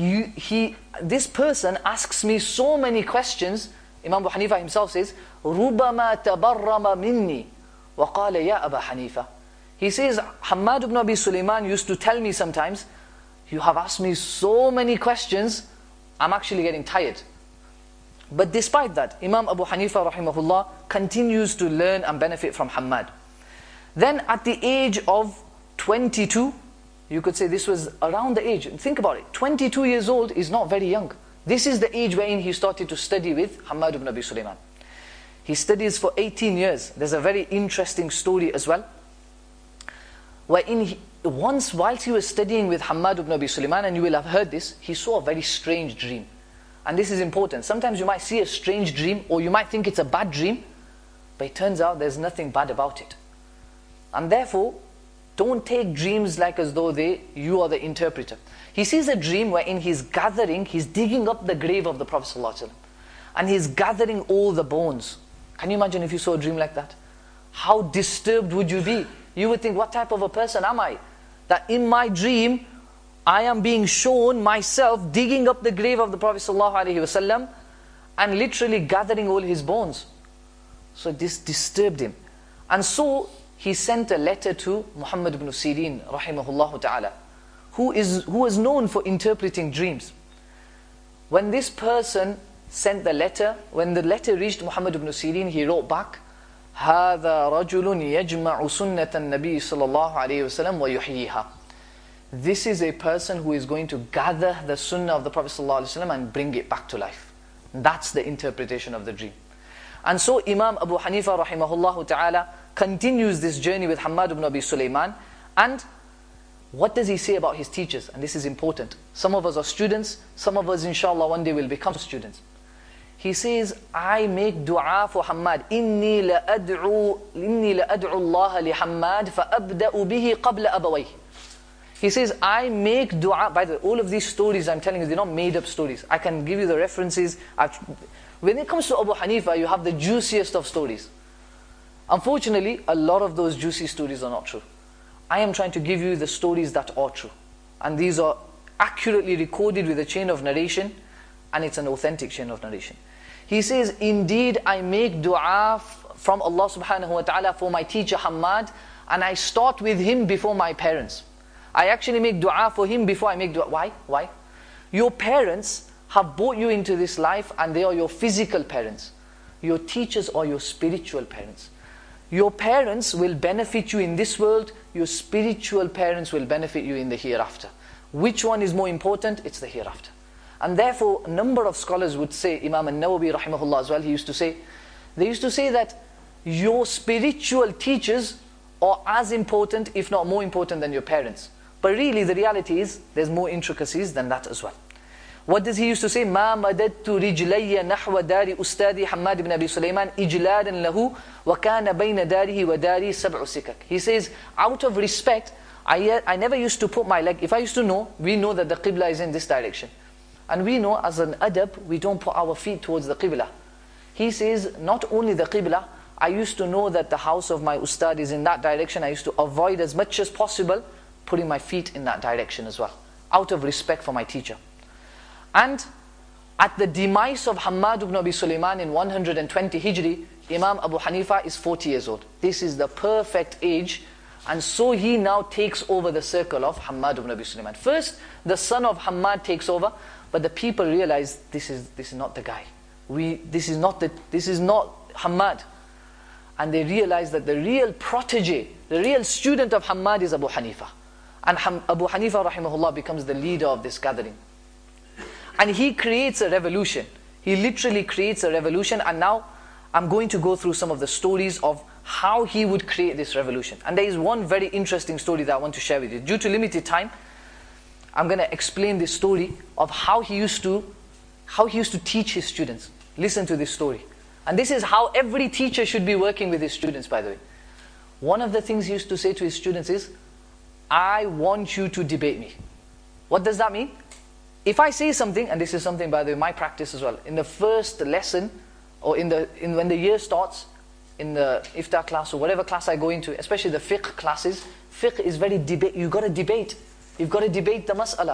this person asks me so many questions. Imam Abu Hanifa himself says, رُبَّمَا تَبَرَّمَ مِنِّي وَقَالَ يَا أَبَا حَنِيفَةَ. He says, Hammad ibn Abi Sulaiman used to tell me sometimes, you have asked me so many questions, I'm actually getting tired. But despite that, Imam Abu Hanifa rahimahullah continues to learn and benefit from Hammad. Then at the age of 22, you could say this was around the age, think about it, 22 years old is not very young. This is the age wherein he started to study with Hammad ibn Abi Sulaiman. He studies for 18 years. There's a very interesting story as well, wherein whilst he was studying with Hammad ibn Abi Sulaiman, and you will have heard this, he saw a very strange dream. And this is important. Sometimes you might see a strange dream, or you might think it's a bad dream, but it turns out there's nothing bad about it. And therefore, don't take dreams like as though you are the interpreter. He sees a dream wherein he's digging up the grave of the Prophet ﷺ, and he's gathering all the bones. Can you imagine if you saw a dream like that? How disturbed would you be? You would think, what type of a person am I? That in my dream, I am being shown myself digging up the grave of the Prophet ﷺ and literally gathering all his bones. So this disturbed him. And so he sent a letter to Muhammad ibn Sirin, rahimahullah ta'ala, who was known for interpreting dreams. When this person sent the letter, when the letter reached Muhammad ibn Sirin, he wrote back, هَذَا رَجُلٌ يَجْمَعُ سُنَّةَ النَّبِيِّ صَلَى اللَّهُ عَلَيْهِ وَسَلَّمْ وَيُحْيِيهَا. This is a person who is going to gather the sunnah of the Prophet ﷺ and bring it back to life. That's the interpretation of the dream. And so Imam Abu Hanifa rahimahullah ta'ala continues this journey with Hammad ibn Abi Sulaiman. And what does he say about his teachers? And this is important. Some of us are students, some of us inshallah one day will become students. He says, I make dua for Hammad. إِنِّي لَأَدْعُوا اللَّهَ لِحَمَّادٍ فَأَبْدَأُ بِهِ قَبْلَ أَبَوَيْهِ. He says, I make dua. By the way, all of these stories I'm telling you, they're not made up stories. I can give you the references. When it comes to Abu Hanifa, you have the juiciest of stories. Unfortunately, a lot of those juicy stories are not true. I am trying to give you the stories that are true. And these are accurately recorded with a chain of narration, and it's an authentic chain of narration. He says, indeed, I make dua from Allah subhanahu wa ta'ala for my teacher Hammad, and I start with him before my parents. I actually make dua for him before I make dua. Why? Why? Your parents have brought you into this life, and they are your physical parents. Your teachers are your spiritual parents. Your parents will benefit you in this world. Your spiritual parents will benefit you in the hereafter. Which one is more important? It's the hereafter. And therefore, a number of scholars would say, Imam al-Nawawi rahimahullah as well, they used to say that your spiritual teachers are as important, if not more important than your parents. But really the reality is, there's more intricacies than that as well. What does he used to say? مَا مَدَدْتُ رِجْلَيَّ نَحْوَ دَارِ أُسْتَادِ حَمَّادِ بْنَ أَبِي سُلَيْمَانَ إِجْلَادًا لَهُ وَكَانَ بَيْنَ دَارِهِ وَدَارِي سَبْعُ سِكَكٍ. He says, out of respect, I never used to put my leg, if I used to know, we know that the Qibla is in this direction. And we know as an adab, we don't put our feet towards the Qibla. He says, not only the Qibla, I used to know that the house of my ustad is in that direction. I used to avoid as much as possible putting my feet in that direction as well, out of respect for my teacher. And at the demise of Hammad ibn Abi Sulaiman in 120 Hijri, Imam Abu Hanifa is 40 years old. This is the perfect age. And so he now takes over the circle of Hammad ibn Abi Sulaiman. First, the son of Hammad takes over, but the people realize this is not the guy. This is not Hammad. And they realize that the real protege, the real student of Hammad is Abu Hanifa. And Abu Hanifa rahimahullah becomes the leader of this gathering. And he creates a revolution. He literally creates a revolution. And now I'm going to go through some of the stories of how he would create this revolution. And there is one very interesting story that I want to share with you. Due to limited time, I'm going to explain this story of how he used to teach his students. Listen to this story. And this is how every teacher should be working with his students, by the way. One of the things he used to say to his students is, I want you to debate me. What does that mean? If I say something, and this is something, by the way, my practice as well, in the first lesson, or when the year starts, in the iftar class or whatever class I go into, especially the fiqh classes, fiqh is very debate. You've got to debate. You've got to debate the mas'ala.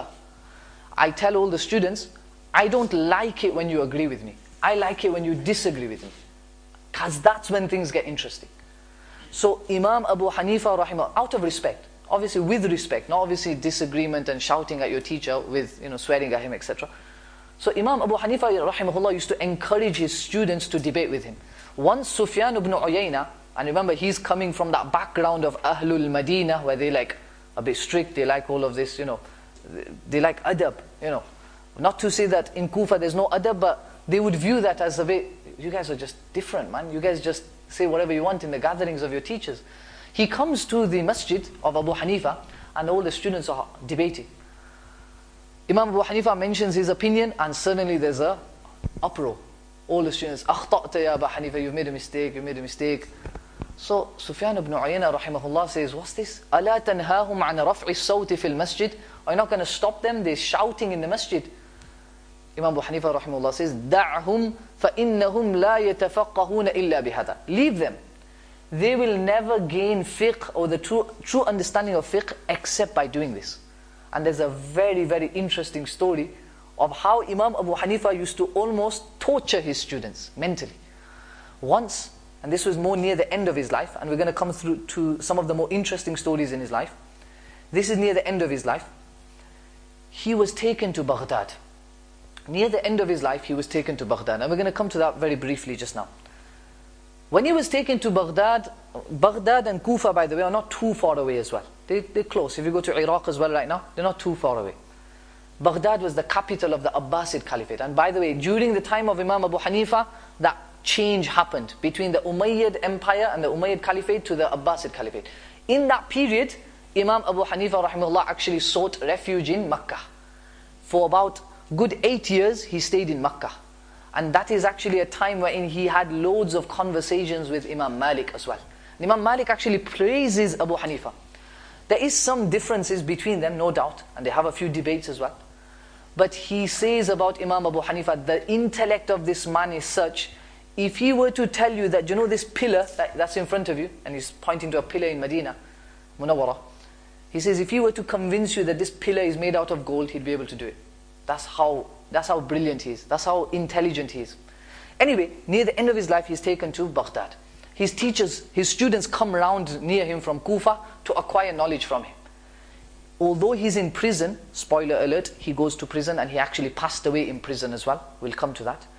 I tell all the students, I don't like it when you agree with me. I like it when you disagree with me. Because that's when things get interesting. So Imam Abu Hanifa rahimahullah, out of respect, obviously with respect, not obviously disagreement and shouting at your teacher with swearing at him, etc. So Imam Abu Hanifa rahimahullah used to encourage his students to debate with him. Once Sufyan ibn Uyayna, and remember he's coming from that background of Ahlul Madinah, where they like a bit strict, they like all of this, they like adab, Not to say that in Kufa there's no adab, but they would view that as a bit, you guys are just different, man. You guys just say whatever you want in the gatherings of your teachers. He comes to the masjid of Abu Hanifa, and all the students are debating. Imam Abu Hanifa mentions his opinion, and suddenly there's a uproar. All the students, أخطأت يا أبا حنيفة, you've made a mistake, you've made a mistake. So Sufyan ibn Uyayna rahimahullah says, what's this? أَلَا تَنْهَاهُمْ عَنْ رَفْعِ الصَّوْتِ فِي الْمَسْجِدِ. Are you not going to stop them? They're shouting in the masjid. Imam Abu Hanifa rahimahullah says, دَعْهُمْ فَإِنَّهُمْ لَا يَتَفَقَّهُونَ إِلَّا بِهَذَا. Leave them. They will never gain fiqh or the true understanding of fiqh except by doing this. And there's a very, very interesting story of how Imam Abu Hanifa used to almost torture his students mentally. Once, and this was more near the end of his life, and we're going to come through to some of the more interesting stories in his life. This is near the end of his life. He was taken to Baghdad. Near the end of his life, he was taken to Baghdad. And we're going to come to that very briefly just now. When he was taken to Baghdad, Baghdad and Kufa, by the way, are not too far away as well. They're close. If you go to Iraq as well right now, they're not too far away. Baghdad was the capital of the Abbasid Caliphate. And by the way, during the time of Imam Abu Hanifa, that change happened between the Umayyad Empire and the Umayyad Caliphate to the Abbasid Caliphate. In that period, Imam Abu Hanifa rahimahullah actually sought refuge in Makkah. For about good 8 years, he stayed in Makkah. And that is actually a time wherein he had loads of conversations with Imam Malik as well. And Imam Malik actually praises Abu Hanifa. There is some differences between them, no doubt, and they have a few debates as well. But he says about Imam Abu Hanifa, the intellect of this man is such, if he were to tell you that, you know this pillar that's in front of you, and he's pointing to a pillar in Medina, Munawwara, he says if he were to convince you that this pillar is made out of gold, he'd be able to do it. That's how brilliant he is. That's how intelligent he is. Anyway, near the end of his life, he's taken to Baghdad. His teachers, his students come around near him from Kufa to acquire knowledge from him. Although he's in prison, spoiler alert, he goes to prison and he actually passed away in prison as well. We'll come to that.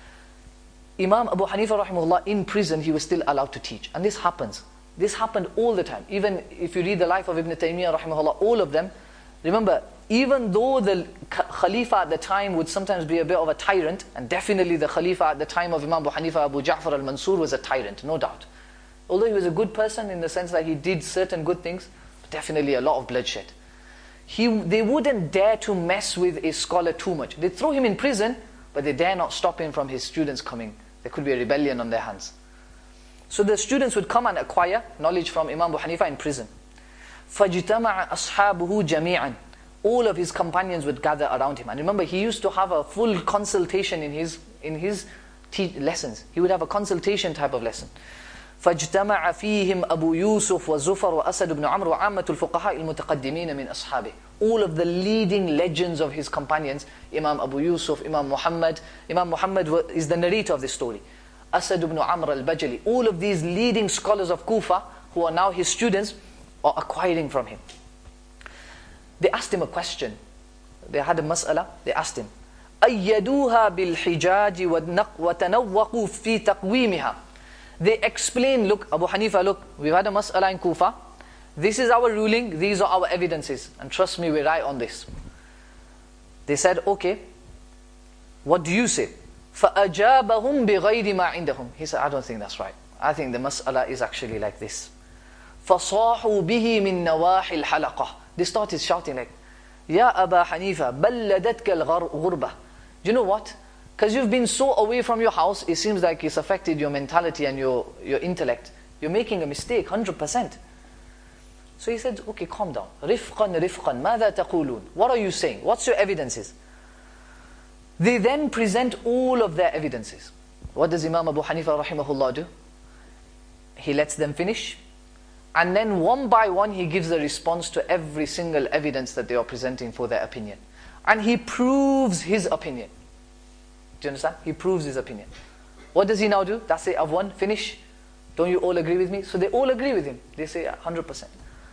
Imam Abu Hanifa rahimahullah, in prison, he was still allowed to teach. And this happens. This happened all the time. Even if you read the life of Ibn Taymiyyah rahimahullah, all of them, remember, even though the Khalifa at the time would sometimes be a bit of a tyrant, and definitely the Khalifa at the time of Imam Abu Hanifa, Abu Ja'far al-Mansur, was a tyrant, no doubt. Although he was a good person in the sense that he did certain good things, but definitely a lot of bloodshed. They wouldn't dare to mess with a scholar too much. They'd throw him in prison, but they dare not stop him from his students coming. There could be a rebellion on their hands. So the students would come and acquire knowledge from Imam Abu Hanifa in prison. فَاجْتَمَعَ أَصْحَابُهُ جَمِيعًا. All of his companions would gather around him. And remember, he used to have a full consultation in his lessons. He would have a consultation type of lesson. فَاجْتَمَعَ فِيهِمْ أَبُو يُوسُف وَزُفَرْ وَأَسَدُ بْنُ عَمْرُ وَعَامَّةُ الْفُقَهَاءِ الْمُتَقَدِّمِينَ مِنْ أَصْحَابِهِ. All of the leading legends of his companions, Imam Abu Yusuf, Imam Muhammad is the narrator of this story. Asad ibn Amr al-Bajali, all of these leading scholars of Kufa, who are now his students, are acquiring from him. They asked him a question. They had a mas'ala, they asked him, أَيَّدُوهَا بِالْحِجَاجِ وَتَنَوَّقُوا فِي تَقْوِيمِهَا. They explain, look, Abu Hanifa, look, we've had a mas'ala in Kufa. This is our ruling, these are our evidences. And trust me, we're right on this. They said, okay, what do you say? فَأَجَابَهُمْ بِغَيْرِ مَا عِنْدَهُمْ. He said, I don't think that's right. I think the mas'ala is actually like this. فَصَاحُوا بِهِ مِن نَوَاحِ الْحَلَقَةِ. They started shouting like, Ya Aba Hanifa, بَلَّدَتْكَ الْغُرْبَةِ. Do you know what? Because you've been so away from your house, it seems like it's affected your mentality and your intellect. You're making a mistake, 100%. So he said, okay, calm down. رِفْقًا رِفْقًا ماذا تقولون? What are you saying? What's your evidences? They then present all of their evidences. What does Imam Abu Hanifa rahimahullah do? He lets them finish. And then one by one he gives a response to every single evidence that they are presenting for their opinion. And he proves his opinion. Do you understand? He proves his opinion. What does he now do? That's it, I've won, finish. Don't you all agree with me? So they all agree with him. They say 100%.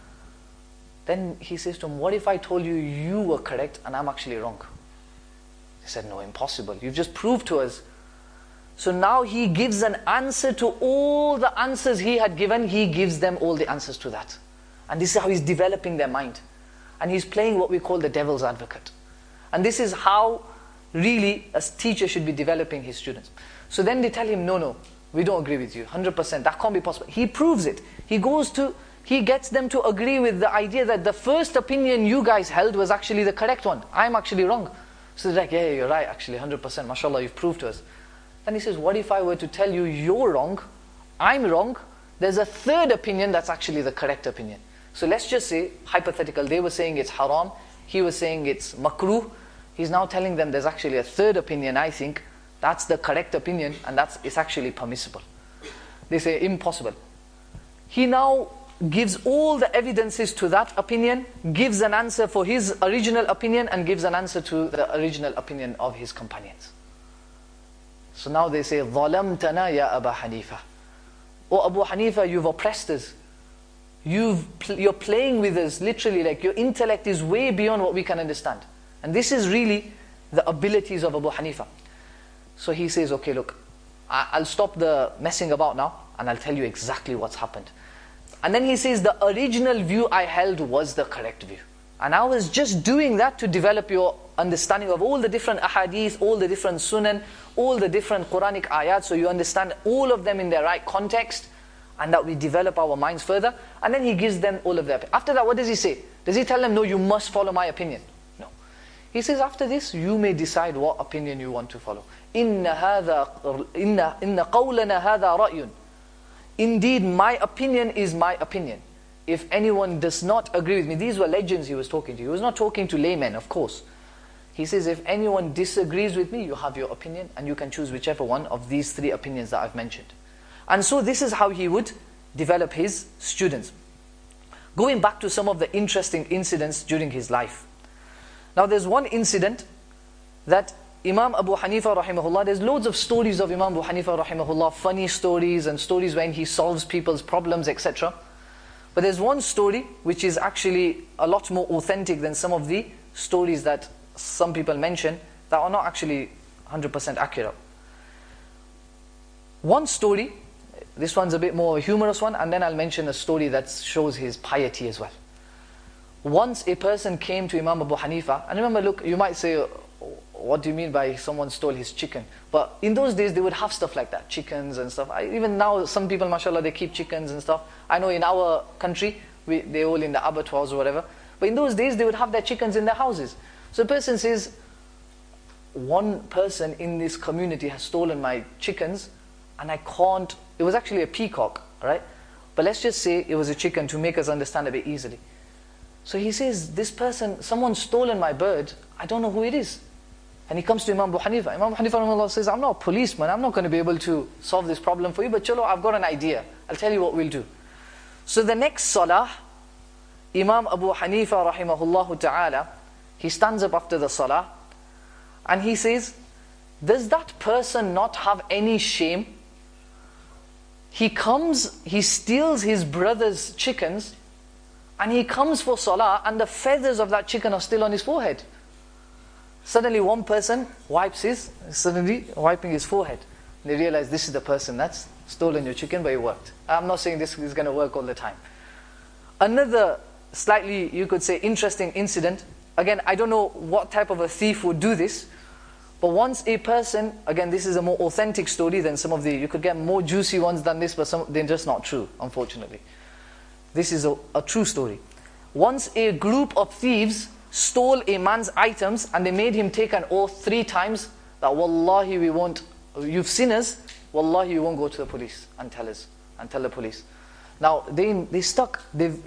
Then he says to him, what if I told you you were correct and I'm actually wrong? He said, no, impossible. You've just proved to us. So now he gives an answer to all the answers he had given. He gives them all the answers to that. And this is how he's developing their mind. And he's playing what we call the devil's advocate. And this is how really a teacher should be developing his students. So then they tell him, no, we don't agree with you, 100%, that can't be possible. He proves it. He gets them to agree with the idea that the first opinion you guys held was actually the correct one. I'm actually wrong. So they're like, yeah, you're right, actually, 100%, mashallah, you've proved to us. Then he says, what if I were to tell you you're wrong, I'm wrong, there's a third opinion that's actually the correct opinion. So let's just say, hypothetical, they were saying it's haram, he was saying it's makruh. He's now telling them there's actually a third opinion, I think, that's the correct opinion, and it's actually permissible. They say impossible. He now gives all the evidences to that opinion, gives an answer for his original opinion, and gives an answer to the original opinion of his companions. So now they say, ظَلَمْتَنَا يَا أَبَا حَنِيفَةَ. Oh Abu Hanifa, you've oppressed us. You're playing with us, literally, like your intellect is way beyond what we can understand. And this is really the abilities of Abu Hanifa. So he says, okay, look, I'll stop the messing about now, and I'll tell you exactly what's happened. And then he says, the original view I held was the correct view. And I was just doing that to develop your understanding of all the different ahadith, all the different sunan, all the different Quranic ayat, so you understand all of them in their right context, and that we develop our minds further. And then he gives them all of their. After that, what does he say? Does he tell them, no, you must follow my opinion? No. He says, after this, you may decide what opinion you want to follow. Inna qawlana hadha ra'yun. Indeed, my opinion is my opinion. If anyone does not agree with me, these were legends he was talking to. He was not talking to laymen, of course. He says, if anyone disagrees with me, you have your opinion, and you can choose whichever one of these three opinions that I've mentioned. And so this is how he would develop his students. Going back to some of the interesting incidents during his life. Now there's one incident that Imam Abu Hanifa rahimahullah, there's loads of stories of Imam Abu Hanifa rahimahullah, funny stories and stories when he solves people's problems, etc. But there's one story which is actually a lot more authentic than some of the stories that some people mention that are not actually 100% accurate. One story, this one's a bit more a humorous one, and then I'll mention a story that shows his piety as well. Once a person came to Imam Abu Hanifa, and remember, look, you might say, what do you mean by someone stole his chicken? But in those days, they would have stuff like that, chickens and stuff. Even now, some people, mashallah, they keep chickens and stuff. I know in our country, they're all in the abattoirs or whatever. But in those days, they would have their chickens in their houses. So a person says, one person in this community has stolen my chickens, and I can't, it was actually a peacock, right? But let's just say it was a chicken to make us understand a bit easily. So he says, this person, someone's stolen my bird, I don't know who it is. And he comes to Imam Abu Hanifa. Imam Abu Hanifa says, I'm not a policeman, I'm not going to be able to solve this problem for you, but chalo, I've got an idea. I'll tell you what we'll do. So the next salah, Imam Abu Hanifa rahimahullah ta'ala, he stands up after the salah, and he says, does that person not have any shame? He comes, he steals his brother's chickens, and he comes for salah, and the feathers of that chicken are still on his forehead. Suddenly one person wiping his forehead. They realize this is the person that's stolen your chicken, but it worked. I'm not saying this is going to work all the time. Another slightly, you could say, interesting incident. Again, I don't know what type of a thief would do this, but once a person, again, this is a more authentic story than some of the, you could get more juicy ones than this, but they're just not true, unfortunately. This is a true story. Once a group of thieves stole a man's items, and they made him take an oath 3 times that wallahi we won't, you've seen us, wallahi we won't go to the police and tell the police. Now they stuck.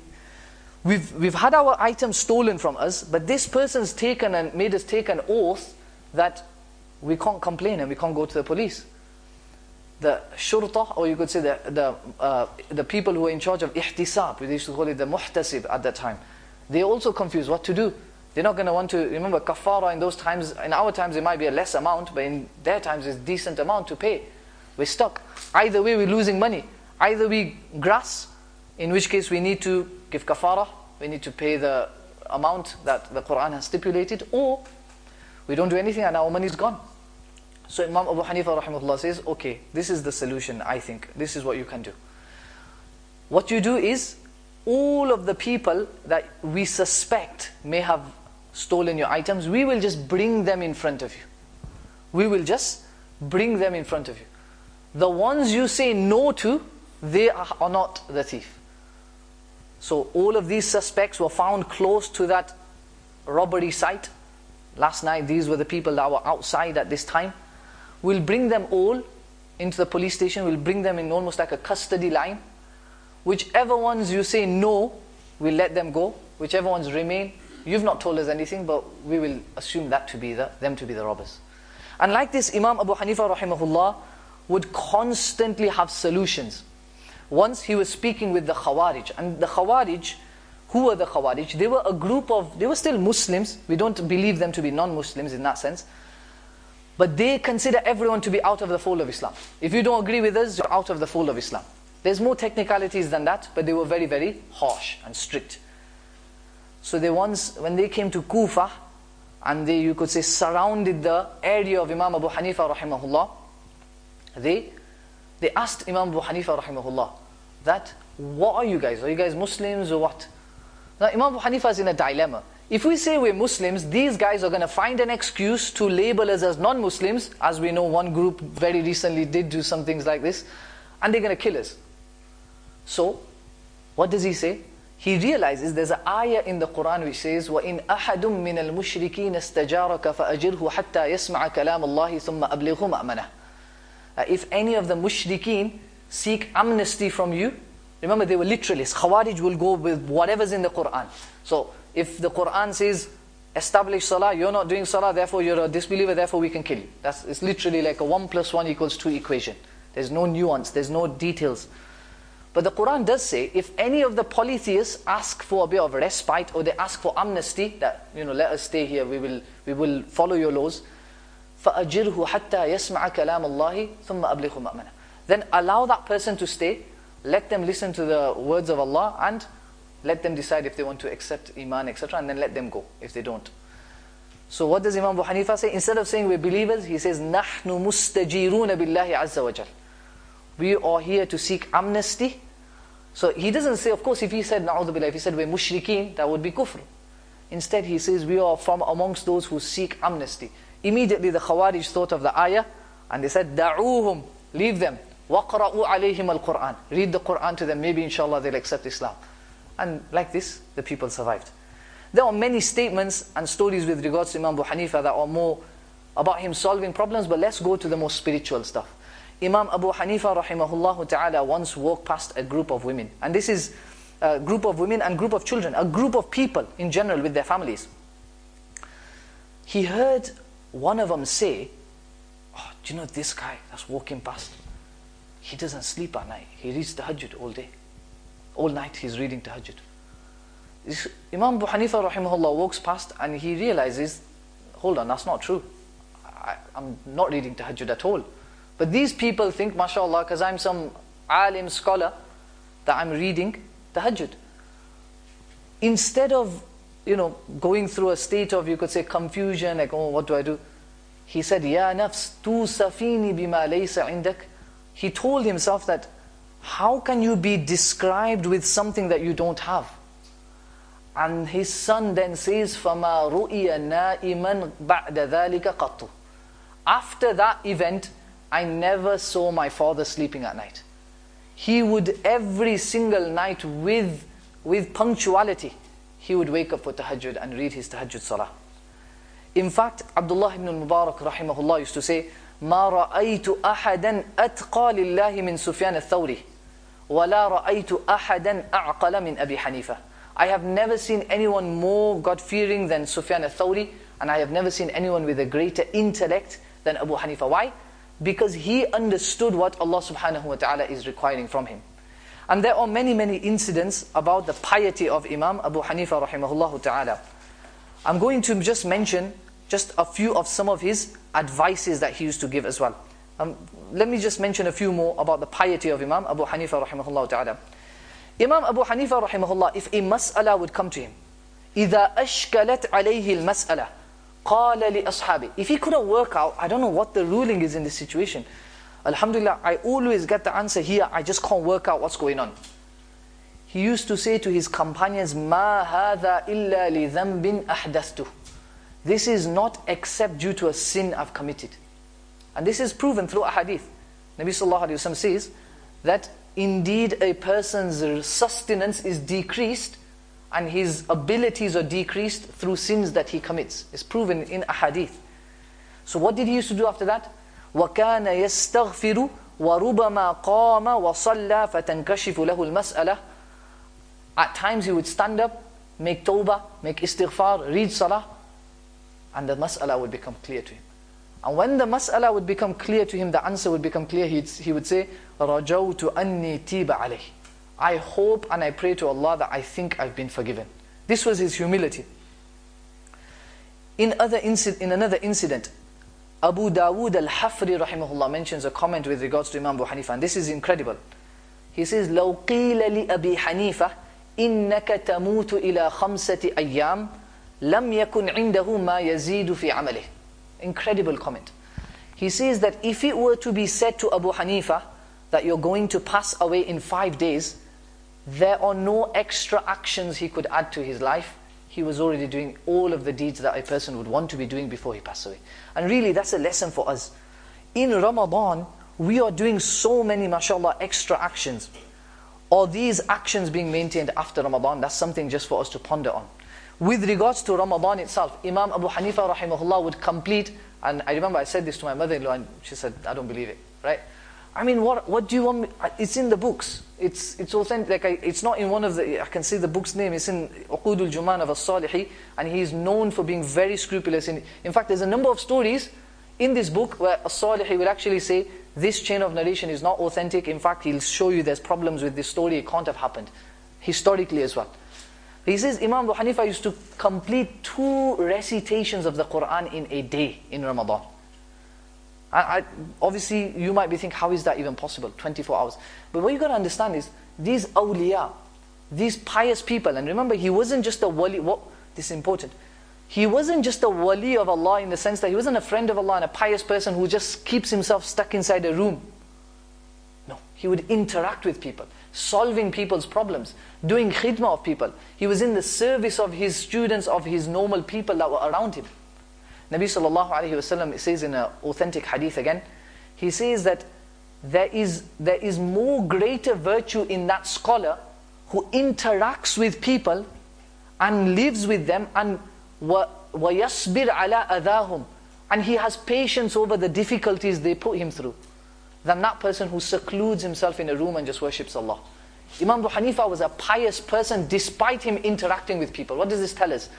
We've had our items stolen from us, but this person's taken and made us take an oath that we can't complain and we can't go to the police. The shurta, or you could say the people who are in charge of ihtisab, we used to call it the muhtasib at that time, they also confused what to do. They're not going to want to, remember kafara in those times, in our times it might be a less amount, but in their times it's a decent amount to pay. We're stuck. Either way we're losing money. Either we grass, in which case we need to give kafara, we need to pay the amount that the Quran has stipulated, or we don't do anything and our money is gone. So Imam Abu Hanifa rahimahullah says, okay, this is the solution, I think. This is what you can do. What you do is, all of the people that we suspect may have stolen your items, we will just bring them in front of you. We will just bring them in front of you. The ones you say no to, they are not the thief. So all of these suspects were found close to that robbery site. Last night, these were the people that were outside at this time. We'll bring them all into the police station. We'll bring them in almost like a custody line. whichever ones you say no, we'll let them go. Whichever ones remain, you've not told us anything, but we will assume that to be them to be the robbers. And like this, Imam Abu Hanifa rahimahullah would constantly have solutions. Once he was speaking with the Khawarij, and the Khawarij, who were the Khawarij? They were a group of, they were still Muslims. We don't believe them to be non-Muslims in that sense. But they consider everyone to be out of the fold of Islam. If you don't agree with us, you're out of the fold of Islam. There's more technicalities than that, but they were very, very harsh and strict. So they once, when they came to Kufa, and they, you could say, surrounded the area of Imam Abu Hanifa rahimahullah, they asked Imam Abu Hanifa rahimahullah that, what are you guys? Are you guys Muslims or what? Now Imam Abu Hanifa is in a dilemma. If we say we're Muslims, these guys are going to find an excuse to label us as non-Muslims. As we know, one group very recently did do some things like this, and they're going to kill us. So, what does he say? He realizes there's an ayah in the Quran which says, وَإِنْ أَحَدٌ مِّنَ الْمُشْرِكِينَ اسْتَجَارَكَ فَأَجِرْهُ حَتَّى يَسْمَعَ كَلَامَ اللَّهِ ثُمَّ أَبْلِغْهُ مَأْمَنَهُ. If any of the mushrikeen seek amnesty from you, remember they were literalists. Khawarij will go with whatever's in the Quran. So, if the Quran says, establish salah, you're not doing salah, therefore you're a disbeliever, therefore we can kill you. It's literally like a 1 + 1 = 2 equation. There's no nuance, there's no details. But the Quran does say, if any of the polytheists ask for a bit of respite, or they ask for amnesty, that, let us stay here, we will follow your laws, فَأَجِرْهُ حَتَّى يَسْمَعَ كَلَامَ اللَّهِ ثُمَّ أَبْلِغْهُ مَأْمَنَهُ. Then allow that person to stay, let them listen to the words of Allah, and let them decide if they want to accept Iman, etc., and then let them go, if they don't. So what does Imam Abu Hanifa say? Instead of saying we're believers, he says, نَحْنُ مُسْتَجِيرُونَ بِاللَّهِ عَزَّ وَجَلَ. We are here to seek amnesty. So he doesn't say, of course, if he said, na'udhu billah, if he said we're mushrikeen, that would be kufr. Instead he says, we are from amongst those who seek amnesty. Immediately the Khawarij thought of the ayah, and they said, da'uhum, leave them. وَقْرَأُوا عَلَيْهِمَ الْقُرْآنِ. Read the Qur'an to them, maybe inshallah they'll accept Islam. And like this, the people survived. There are many statements and stories with regards to Imam Abu Hanifa that are more about him solving problems, but let's go to the more spiritual stuff. Imam Abu Hanifa rahimahullah ta'ala once walked past a group of women. And this is a group of women and group of children, a group of people in general with their families. He heard one of them say, oh, do you know this guy that's walking past? He doesn't sleep at night. He reads Tahajjud all day. All night he's reading Tahajjud. Imam Abu Hanifa rahimahullah walks past and he realizes, hold on, that's not true. I'm not reading Tahajjud at all. But these people think, mashallah, because I'm some alim scholar, that I'm reading Tahajjud. Instead of, going through a state of, you could say, confusion, like, oh, what do I do? He said, Ya nafs, tu safini bima laysa indak. He told himself that, how can you be described with something that you don't have? And his son then says, فَمَا رُؤِيَ نَائِمًا بَعْدَ ذَلِكَ قَطُّ. After that event, I never saw my father sleeping at night. He would every single night with punctuality, he would wake up for tahajjud and read his tahajjud salah. In fact, Abdullah ibn al-Mubarak rahimahullah used to say, مَا رَأَيْتُ أَحَدًا أَتْقَى لِلَّهِ مِنْ سُفْيَانَ الثَّوْرِ وَلَا رَأَيْتُ أَحَدًا أَعْقَلَ مِنْ أَبِي حَنِيفَةَ. I have never seen anyone more God-fearing than Sufyan al-Thawri, and I have never seen anyone with a greater intellect than Abu Hanifa. Why? Because he understood what Allah subhanahu wa ta'ala is requiring from him. And there are many, many incidents about the piety of Imam Abu Hanifa rahimahullah ta'ala. I'm going to just mention just a few of some of his advices that he used to give as well. Let me just mention a few more about the piety of Imam Abu Hanifa rahimahullah ta'ala. Imam Abu Hanifa rahimahullah, if a mas'ala would come to him, إِذَا أَشْكَلَتْ عَلَيْهِ الْمَسْأَلَةِ قَالَ لِأَصْحَابِهِ. If he couldn't work out, I don't know what the ruling is in this situation. Alhamdulillah, I always get the answer here, I just can't work out what's going on. He used to say to his companions, مَا هَذَا إِلَّا لِذَنْبٍ أَحْدَثْتُهُ. This is not except due to a sin I've committed. And this is proven through a hadith. Nabi sallallahu alayhi wa sallam says that indeed a person's sustenance is decreased and his abilities are decreased through sins that he commits. It's proven in a hadith. So what did he used to do after that? وَكَانَ يَسْتَغْفِرُ وَرُبَمَا قَامَ وَصَلَّى فَتَنْكَشِفُ لَهُ الْمَسْأَلَةِ. At times he would stand up, make tawbah, make istighfar, read salah, and the mas'ala would become clear to him. And when the mas'ala would become clear to him, the answer would become clear, he would say, رَجَوْتُ أَنِّي تِيبَ عَلَيْهِ. I hope and I pray to Allah that I think I've been forgiven. This was his humility. In another incident, Abu Dawood al-Hafri rahimahullah mentions a comment with regards to Imam Abu Hanifa, and this is incredible. He says, لَوْ قِيلَ لِأَبِي حَنِيفَةَ إِنَّكَ تَمُوتُ إِلَى خَمْسَةِ أَيَّامٍ لَمْ يَكُنْ عِنْدَهُ مَا يَزِيدُ فِي عَمَلِهِ. Incredible comment. He says that if it were to be said to Abu Hanifa that you're going to pass away in 5 days, there are no extra actions he could add to his life. He was already doing all of the deeds that a person would want to be doing before he passed away. And really that's a lesson for us. In Ramadan, we are doing so many, mashallah, extra actions. Are these actions being maintained after Ramadan? That's something just for us to ponder on. With regards to Ramadan itself, Imam Abu Hanifa rahimahullah would complete, and I remember I said this to my mother-in-law and she said, I don't believe it, right? I mean, what do you want me? It's in the books. It's authentic. Like it's not in one of the, I can see the book's name. It's in Uqudul Juman of As-Salihi, and he's known for being very scrupulous. In fact, there's a number of stories in this book where As-Salihi will actually say, this chain of narration is not authentic. In fact, he'll show you there's problems with this story. It can't have happened. Historically as well. He says Imam Abu Hanifa used to complete 2 recitations of the Quran in a day in Ramadan. Obviously, you might be thinking, how is that even possible? 24 hours. But what you got to understand is, these awliya, these pious people, and remember, he wasn't just a wali, this is important. He wasn't just a wali of Allah in the sense that he wasn't a friend of Allah and a pious person who just keeps himself stuck inside a room. No, he would interact with people, solving people's problems, doing khidmah of people. He was in the service of his students, of his normal people that were around him. Nabi sallallahu alayhi wasallam says in an authentic hadith again, he says that there is more greater virtue in that scholar who interacts with people and lives with them, and وَيَصْبِرْ عَلَىٰ أَذَاهُمْ, and he has patience over the difficulties they put him through, than that person who secludes himself in a room and just worships Allah. Imam Abu Hanifa was a pious person despite him interacting with people. What does this tell us?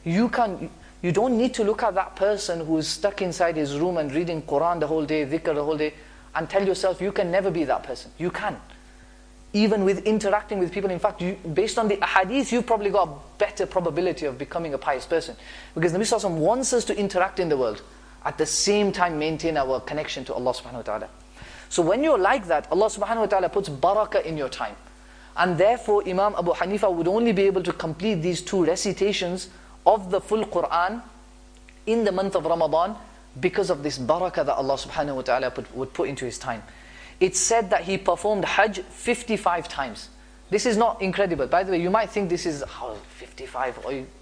You don't need to look at that person who is stuck inside his room and reading Quran the whole day, dhikr the whole day, and tell yourself you can never be that person. You can. Even with interacting with people, in fact, based on the ahadith, you've probably got a better probability of becoming a pious person. Because Nabi Sallallahu Alaihi Wasallam wants us to interact in the world, at the same time maintain our connection to Allah subhanahu wa ta'ala. So when you're like that, Allah subhanahu wa ta'ala puts barakah in your time. And therefore, Imam Abu Hanifa would only be able to complete these 2 recitations of the full Quran in the month of Ramadan because of this barakah that Allah subhanahu wa ta'ala would put into his time. It's said that he performed Hajj 55 times. This is not incredible. By the way, you might think this is 55.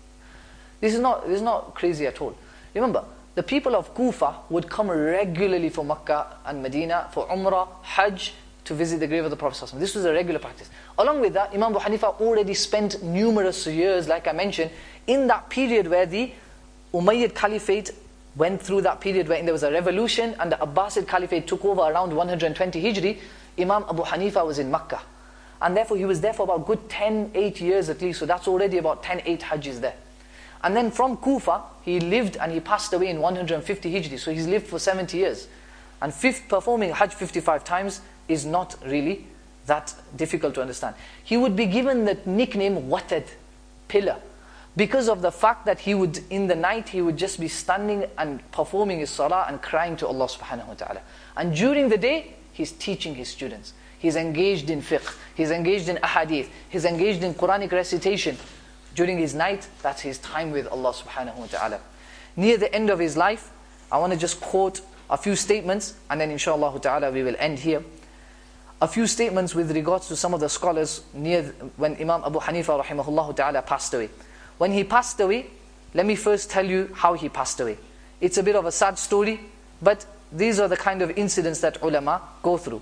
This is not crazy at all. Remember, the people of Kufa would come regularly for Makkah and Medina for Umrah, Hajj, to visit the grave of the Prophet ﷺ. This was a regular practice. Along with that, Imam Abu Hanifa already spent numerous years, like I mentioned, in that period where the Umayyad Caliphate went through that period where there was a revolution and the Abbasid Caliphate took over around 120 Hijri. Imam Abu Hanifa was in Makkah. And therefore he was there for about good 8 years at least. So that's already about 8 Hajjis there. And then from Kufa, he lived and he passed away in 150 Hijri. So he's lived for 70 years. And performing Hajj 55 times is not really that difficult to understand. He would be given the nickname Watad, pillar, because of the fact that he would, in the night, he would just be standing and performing his salah and crying to Allah subhanahu wa ta'ala. And during the day, he's teaching his students. He's engaged in fiqh, he's engaged in ahadith, he's engaged in Quranic recitation. During his night, that's his time with Allah subhanahu wa ta'ala. Near the end of his life, I want to just quote a few statements, and then inshallah ta'ala we will end here. A few statements with regards to some of the scholars near when Imam Abu Hanifa rahimahullah ta'ala passed away. When he passed away, let me first tell you how he passed away. It's a bit of a sad story, but these are the kind of incidents that ulama go through.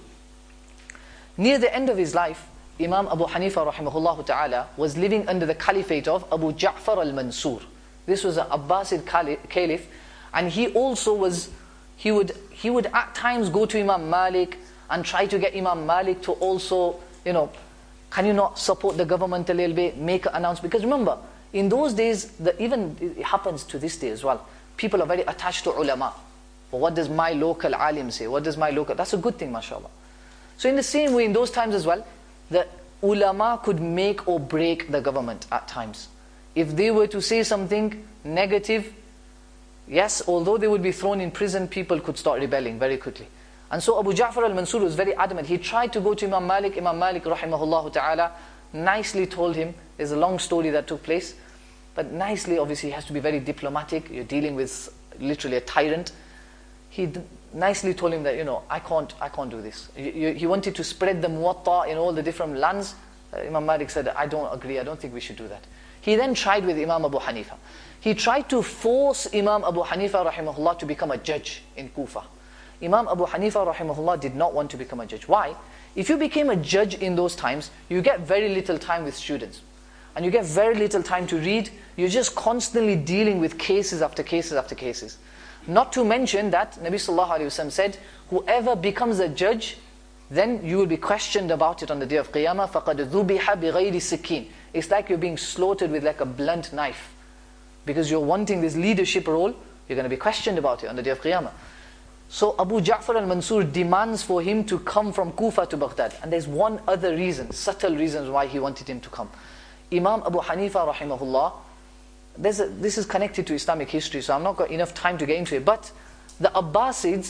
Near the end of his life, Imam Abu Hanifa rahimahullah ta'ala was living under the caliphate of Abu Ja'far al-Mansur. This was an Abbasid caliph, and he also was, he would at times go to Imam Malik and try to get Imam Malik to also, can you not support the government a little bit, make an announcement? Because remember, in those days, even it happens to this day as well. People are very attached to ulama. But what does my local alim say? That's a good thing, mashallah. So in the same way, in those times as well, the ulama could make or break the government at times. If they were to say something negative, yes, although they would be thrown in prison, people could start rebelling very quickly. And so Abu Ja'far al-Mansur was very adamant. He tried to go to Imam Malik. Imam Malik, rahimahullah ta'ala, nicely told him, there's a long story that took place, but nicely, obviously, he has to be very diplomatic. You're dealing with literally a tyrant. He nicely told him that, I can't do this. He wanted to spread the Muwatta in all the different lands. Imam Malik said, I don't agree, I don't think we should do that. He then tried with Imam Abu Hanifa. He tried to force Imam Abu Hanifa rahimahullah to become a judge in Kufa. Imam Abu Hanifa rahimahullah did not want to become a judge. Why? If you became a judge in those times, you get very little time with students. And you get very little time to read. You're just constantly dealing with cases after cases after cases. Not to mention that Nabi sallallahu alayhi wa sallam said, whoever becomes a judge, then you will be questioned about it on the day of Qiyamah. فَقَدْ ذُبِحَ بِغَيْرِ سِكِّينٍ. It's like you're being slaughtered with like a blunt knife. Because you're wanting this leadership role, you're going to be questioned about it on the day of Qiyamah. So Abu Ja'far al-Mansur demands for him to come from Kufa to Baghdad. And there's one other reason, subtle reasons why he wanted him to come. Imam Abu Hanifa rahimahullah, this is connected to Islamic history, so I'm not got enough time to get into it. But the Abbasids,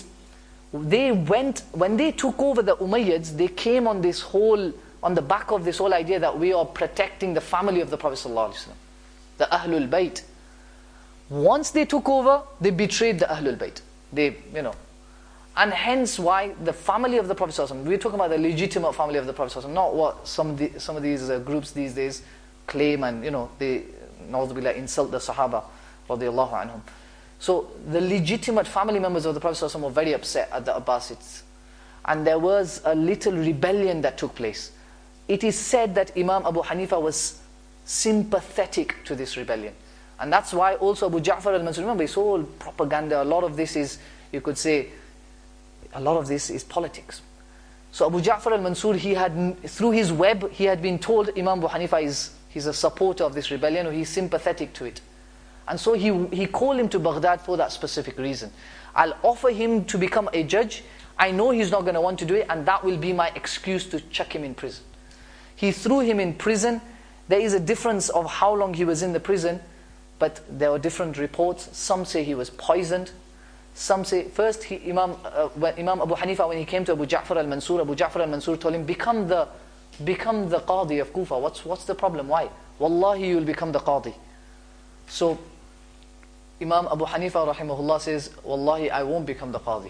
when they took over the Umayyads, they came on the back of this whole idea that we are protecting the family of the Prophet ﷺ, the Ahlul Bayt. Once they took over, they betrayed the Ahlul Bayt. And hence why the family of the Prophet ﷺ, we're talking about the legitimate family of the Prophet ﷺ, not what some of these groups these days claim and, they insult the Sahaba radiyallahu anhum. So the legitimate family members of the Prophet ﷺ were very upset at the Abbasids. And there was a little rebellion that took place. It is said that Imam Abu Hanifa was sympathetic to this rebellion. And that's why also Abu Ja'far al-Mansur, remember, it's all propaganda. A lot of this is, you could say, a lot of this is politics. So Abu Ja'far al-Mansur, through his web, he had been told Imam Abu Hanifa he's a supporter of this rebellion, or he's sympathetic to it. And so he called him to Baghdad for that specific reason. I'll offer him to become a judge. I know he's not going to want to do it, and that will be my excuse to chuck him in prison. He threw him in prison. There is a difference of how long he was in the prison, but there are different reports. Some say he was poisoned. Some say, first Imam Abu Hanifa, when he came to Abu Ja'far al-Mansur, Abu Ja'far al-Mansur told him, become the Qadi of Kufa. What's the problem? Why? Wallahi, you will become the Qadi. So Imam Abu Hanifa rahimahullah says, Wallahi, I won't become the Qadi.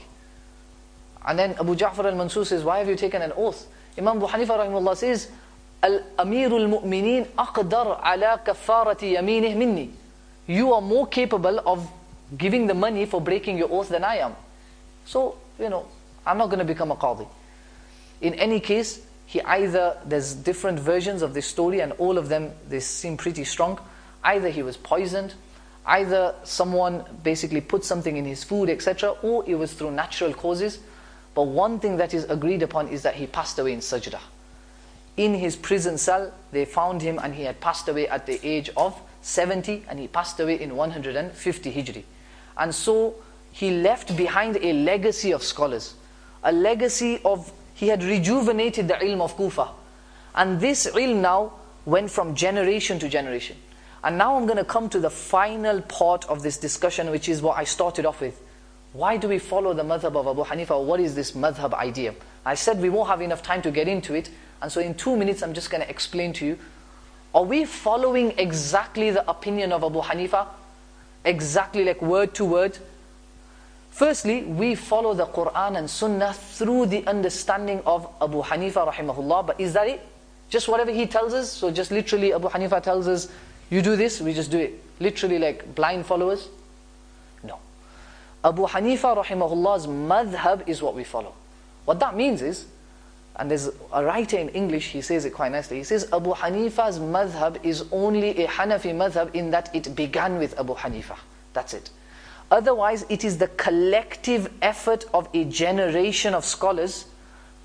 And then Abu Ja'far al-Mansur says, why have you taken an oath? Imam Abu Hanifa rahimahullah says, Al-Amirul Mu'mineen aqdar ala kafarati yaminih minni. You are more capable of giving the money for breaking your oath than I am. So, I'm not going to become a Qadi. In any case, there's different versions of this story, and all of them, they seem pretty strong. Either he was poisoned, either someone basically put something in his food, etc., or it was through natural causes. But one thing that is agreed upon is that he passed away in sajdah. In his prison cell, they found him, and he had passed away at the age of 70, and he passed away in 150 Hijri. And so he left behind a legacy of scholars, a legacy of, he had rejuvenated the ilm of Kufa. And this ilm now went from generation to generation. And now I'm going to come to the final part of this discussion, which is what I started off with. Why do we follow the madhab of Abu Hanifa? What is this madhab idea? I said we won't have enough time to get into it. And so in 2 minutes, I'm just going to explain to you. Are we following exactly the opinion of Abu Hanifa? Exactly like word to word? Firstly, we follow the Quran and Sunnah through the understanding of Abu Hanifa rahimahullah. But is that it? Just whatever he tells us? So just literally Abu Hanifa tells us, you do this, we just do it. Literally like blind followers? No. Abu Hanifa rahimahullah's madhab is what we follow. What that means is, and there's a writer in English, he says it quite nicely. He says, Abu Hanifa's madhab is only a Hanafi madhab in that it began with Abu Hanifa. That's it. Otherwise, it is the collective effort of a generation of scholars,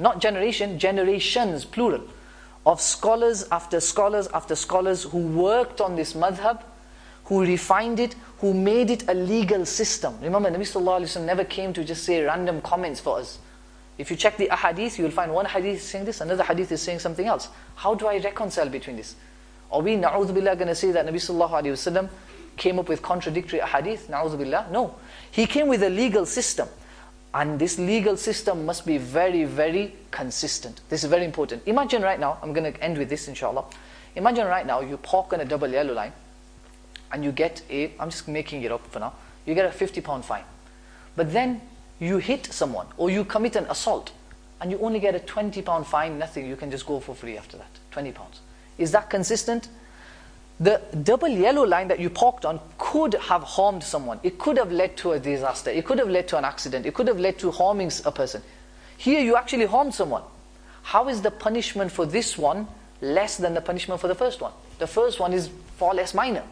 not generation, generations, plural, of scholars after scholars after scholars who worked on this madhab, who refined it, who made it a legal system. Remember, Nabi sallallahu alaihi wasallam never came to just say random comments for us. If you check the ahadith, you will find one hadith is saying this, another hadith is saying something else. How do I reconcile between this? Are we, na'udhu billah, going to say that Nabi sallallahu alaihi wasallam came up with contradictory ahadith? Na'udhu billah. No. He came with a legal system. And this legal system must be very, very consistent. This is very important. Imagine right now, I'm going to end with this inshallah. Imagine right now you park on a double yellow line and you get I'm just making it up for now, you get a £50 fine. But then you hit someone or you commit an assault and you only get a £20 fine, nothing, you can just go for free after that, £20. Is that consistent? The double yellow line that you parked on could have harmed someone. It could have led to a disaster. It could have led to an accident. It could have led to harming a person. Here you actually harmed someone. How is the punishment for this one less than the punishment for the first one? The first one is far less minor.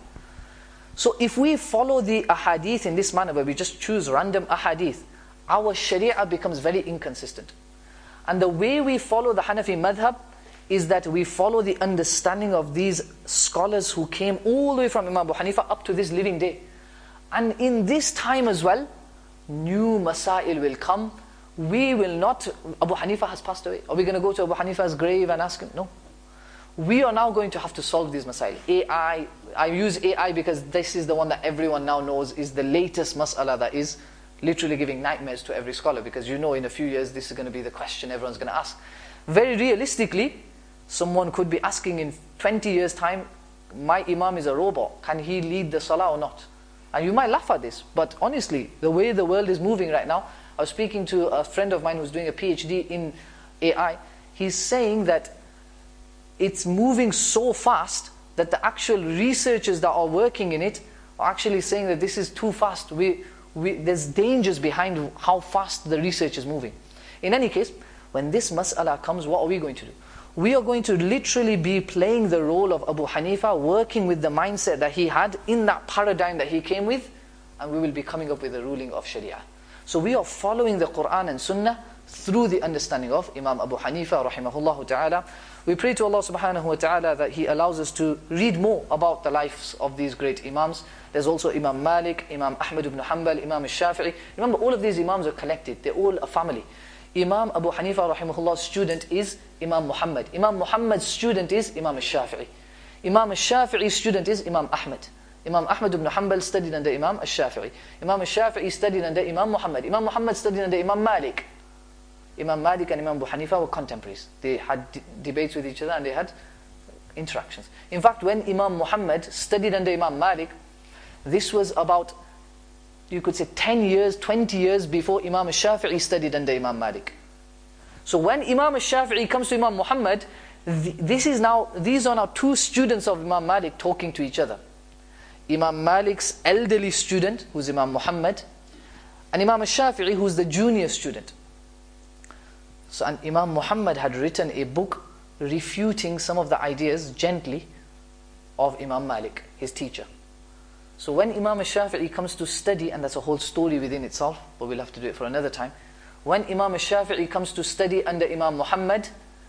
So if we follow the ahadith in this manner, where we just choose random ahadith, our sharia becomes very inconsistent. And the way we follow the Hanafi madhab is that we follow the understanding of these scholars who came all the way from Imam Abu Hanifa up to this living day. And in this time as well, new masail will come. We will not, Abu Hanifa has passed away. Are we going to go to Abu Hanifa's grave and ask him? No. We are now going to have to solve these masail. AI, I use AI because this is the one that everyone now knows is the latest mas'ala that is literally giving nightmares to every scholar, because you know in a few years this is going to be the question everyone's going to ask. Very realistically, someone could be asking in 20 years time, my imam is a robot, can he lead the salah or not? And you might laugh at this, but honestly, the way the world is moving right now, I was speaking to a friend of mine who's doing a PhD in AI. He's saying that it's moving so fast that the actual researchers that are working in it are actually saying that this is too fast. There's dangers behind how fast the research is moving. In any case, when this mas'ala comes, what are we going to do? We are going to literally be playing the role of Abu Hanifa, working with the mindset that he had in that paradigm that he came with, and we will be coming up with a ruling of Sharia. So we are following the Quran and Sunnah through the understanding of Imam Abu Hanifa rahimahullah ta'ala. We pray to Allah subhanahu wa ta'ala that He allows us to read more about the lives of these great Imams. There's also Imam Malik, Imam Ahmad ibn Hanbal, Imam al-Shafi'i. Remember, all of these Imams are connected. They're all a family. Imam Abu Hanifa rahimahullah's student is Imam Muhammad. Imam Muhammad's student is Imam al-Shafi'i. Imam al-Shafi'i's student is Imam Ahmad. Imam Ahmad ibn Hanbal studied under Imam al-Shafi'i. Imam al-Shafi'i studied under Imam Muhammad. Imam Muhammad studied under Imam Malik. Imam Malik and Imam Abu Hanifa were contemporaries. They had debates with each other and they had interactions. In fact, when Imam Muhammad studied under Imam Malik, this was about, you could say 10 years, 20 years before Imam al-Shafi'i studied under Imam Malik. So when Imam al-Shafi'i comes to Imam Muhammad, these are now two students of Imam Malik talking to each other. Imam Malik's elderly student, who's Imam Muhammad, and Imam al-Shafi'i, who's the junior student. So and Imam Muhammad had written a book refuting some of the ideas gently of Imam Malik, his teacher. So when Imam al-Shafi'i comes to study, and that's a whole story within itself, but we'll have to do it for another time. When Imam al-Shafi'i comes to study under Imam Muhammad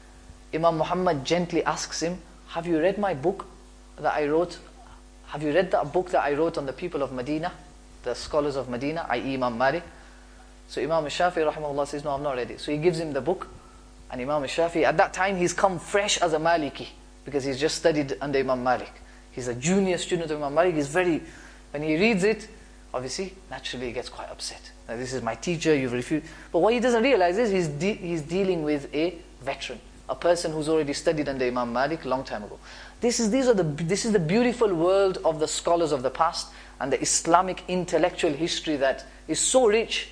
gently asks him, have you read my book that I wrote? Have you read that book that I wrote on the people of Medina, the scholars of Medina, i.e. Imam Malik? So Imam al-Shafi'i rahimahullah says, no, I've not read it. So he gives him the book, and Imam al-Shafi'i, at that time he's come fresh as a Maliki, because he's just studied under Imam Malik. He's a junior student of Imam Malik. When he reads it, obviously, naturally he gets quite upset. Now, this is my teacher, you've refused. But what he doesn't realize is he's dealing with a veteran, a person who's already studied under Imam Malik a long time ago. This is the beautiful world of the scholars of the past, and the Islamic intellectual history that is so rich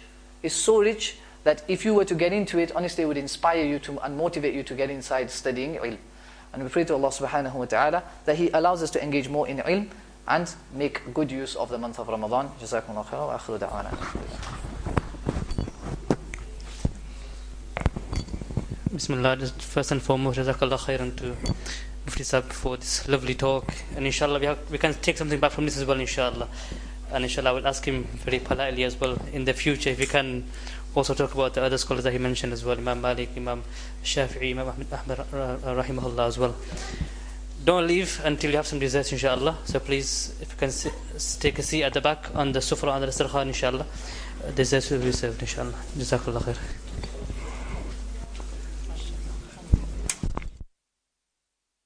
that if you were to get into it, honestly it would inspire you and motivate you to get inside studying ilm. And we pray to Allah subhanahu wa ta'ala that He allows us to engage more in ilm and make good use of the month of Ramadan. Jazakumullahu khairan wa akhiru da'wana. Bismillah, just first and foremost, Jazakallah khairan to Mufti Sahib for this lovely talk. And inshallah, we can take something back from this as well, inshallah. And inshallah, I will ask him very politely as well in the future if we can also talk about the other scholars that he mentioned as well, Imam Malik, Imam Shafi'i, Imam Ahmad rahimahullah as well. Don't leave until you have some desserts, inshallah. So please, if you can take a seat at the back on the sufra on the Dastarkhan, inshallah. Desserts will be served, inshallah. Jazakallah khair.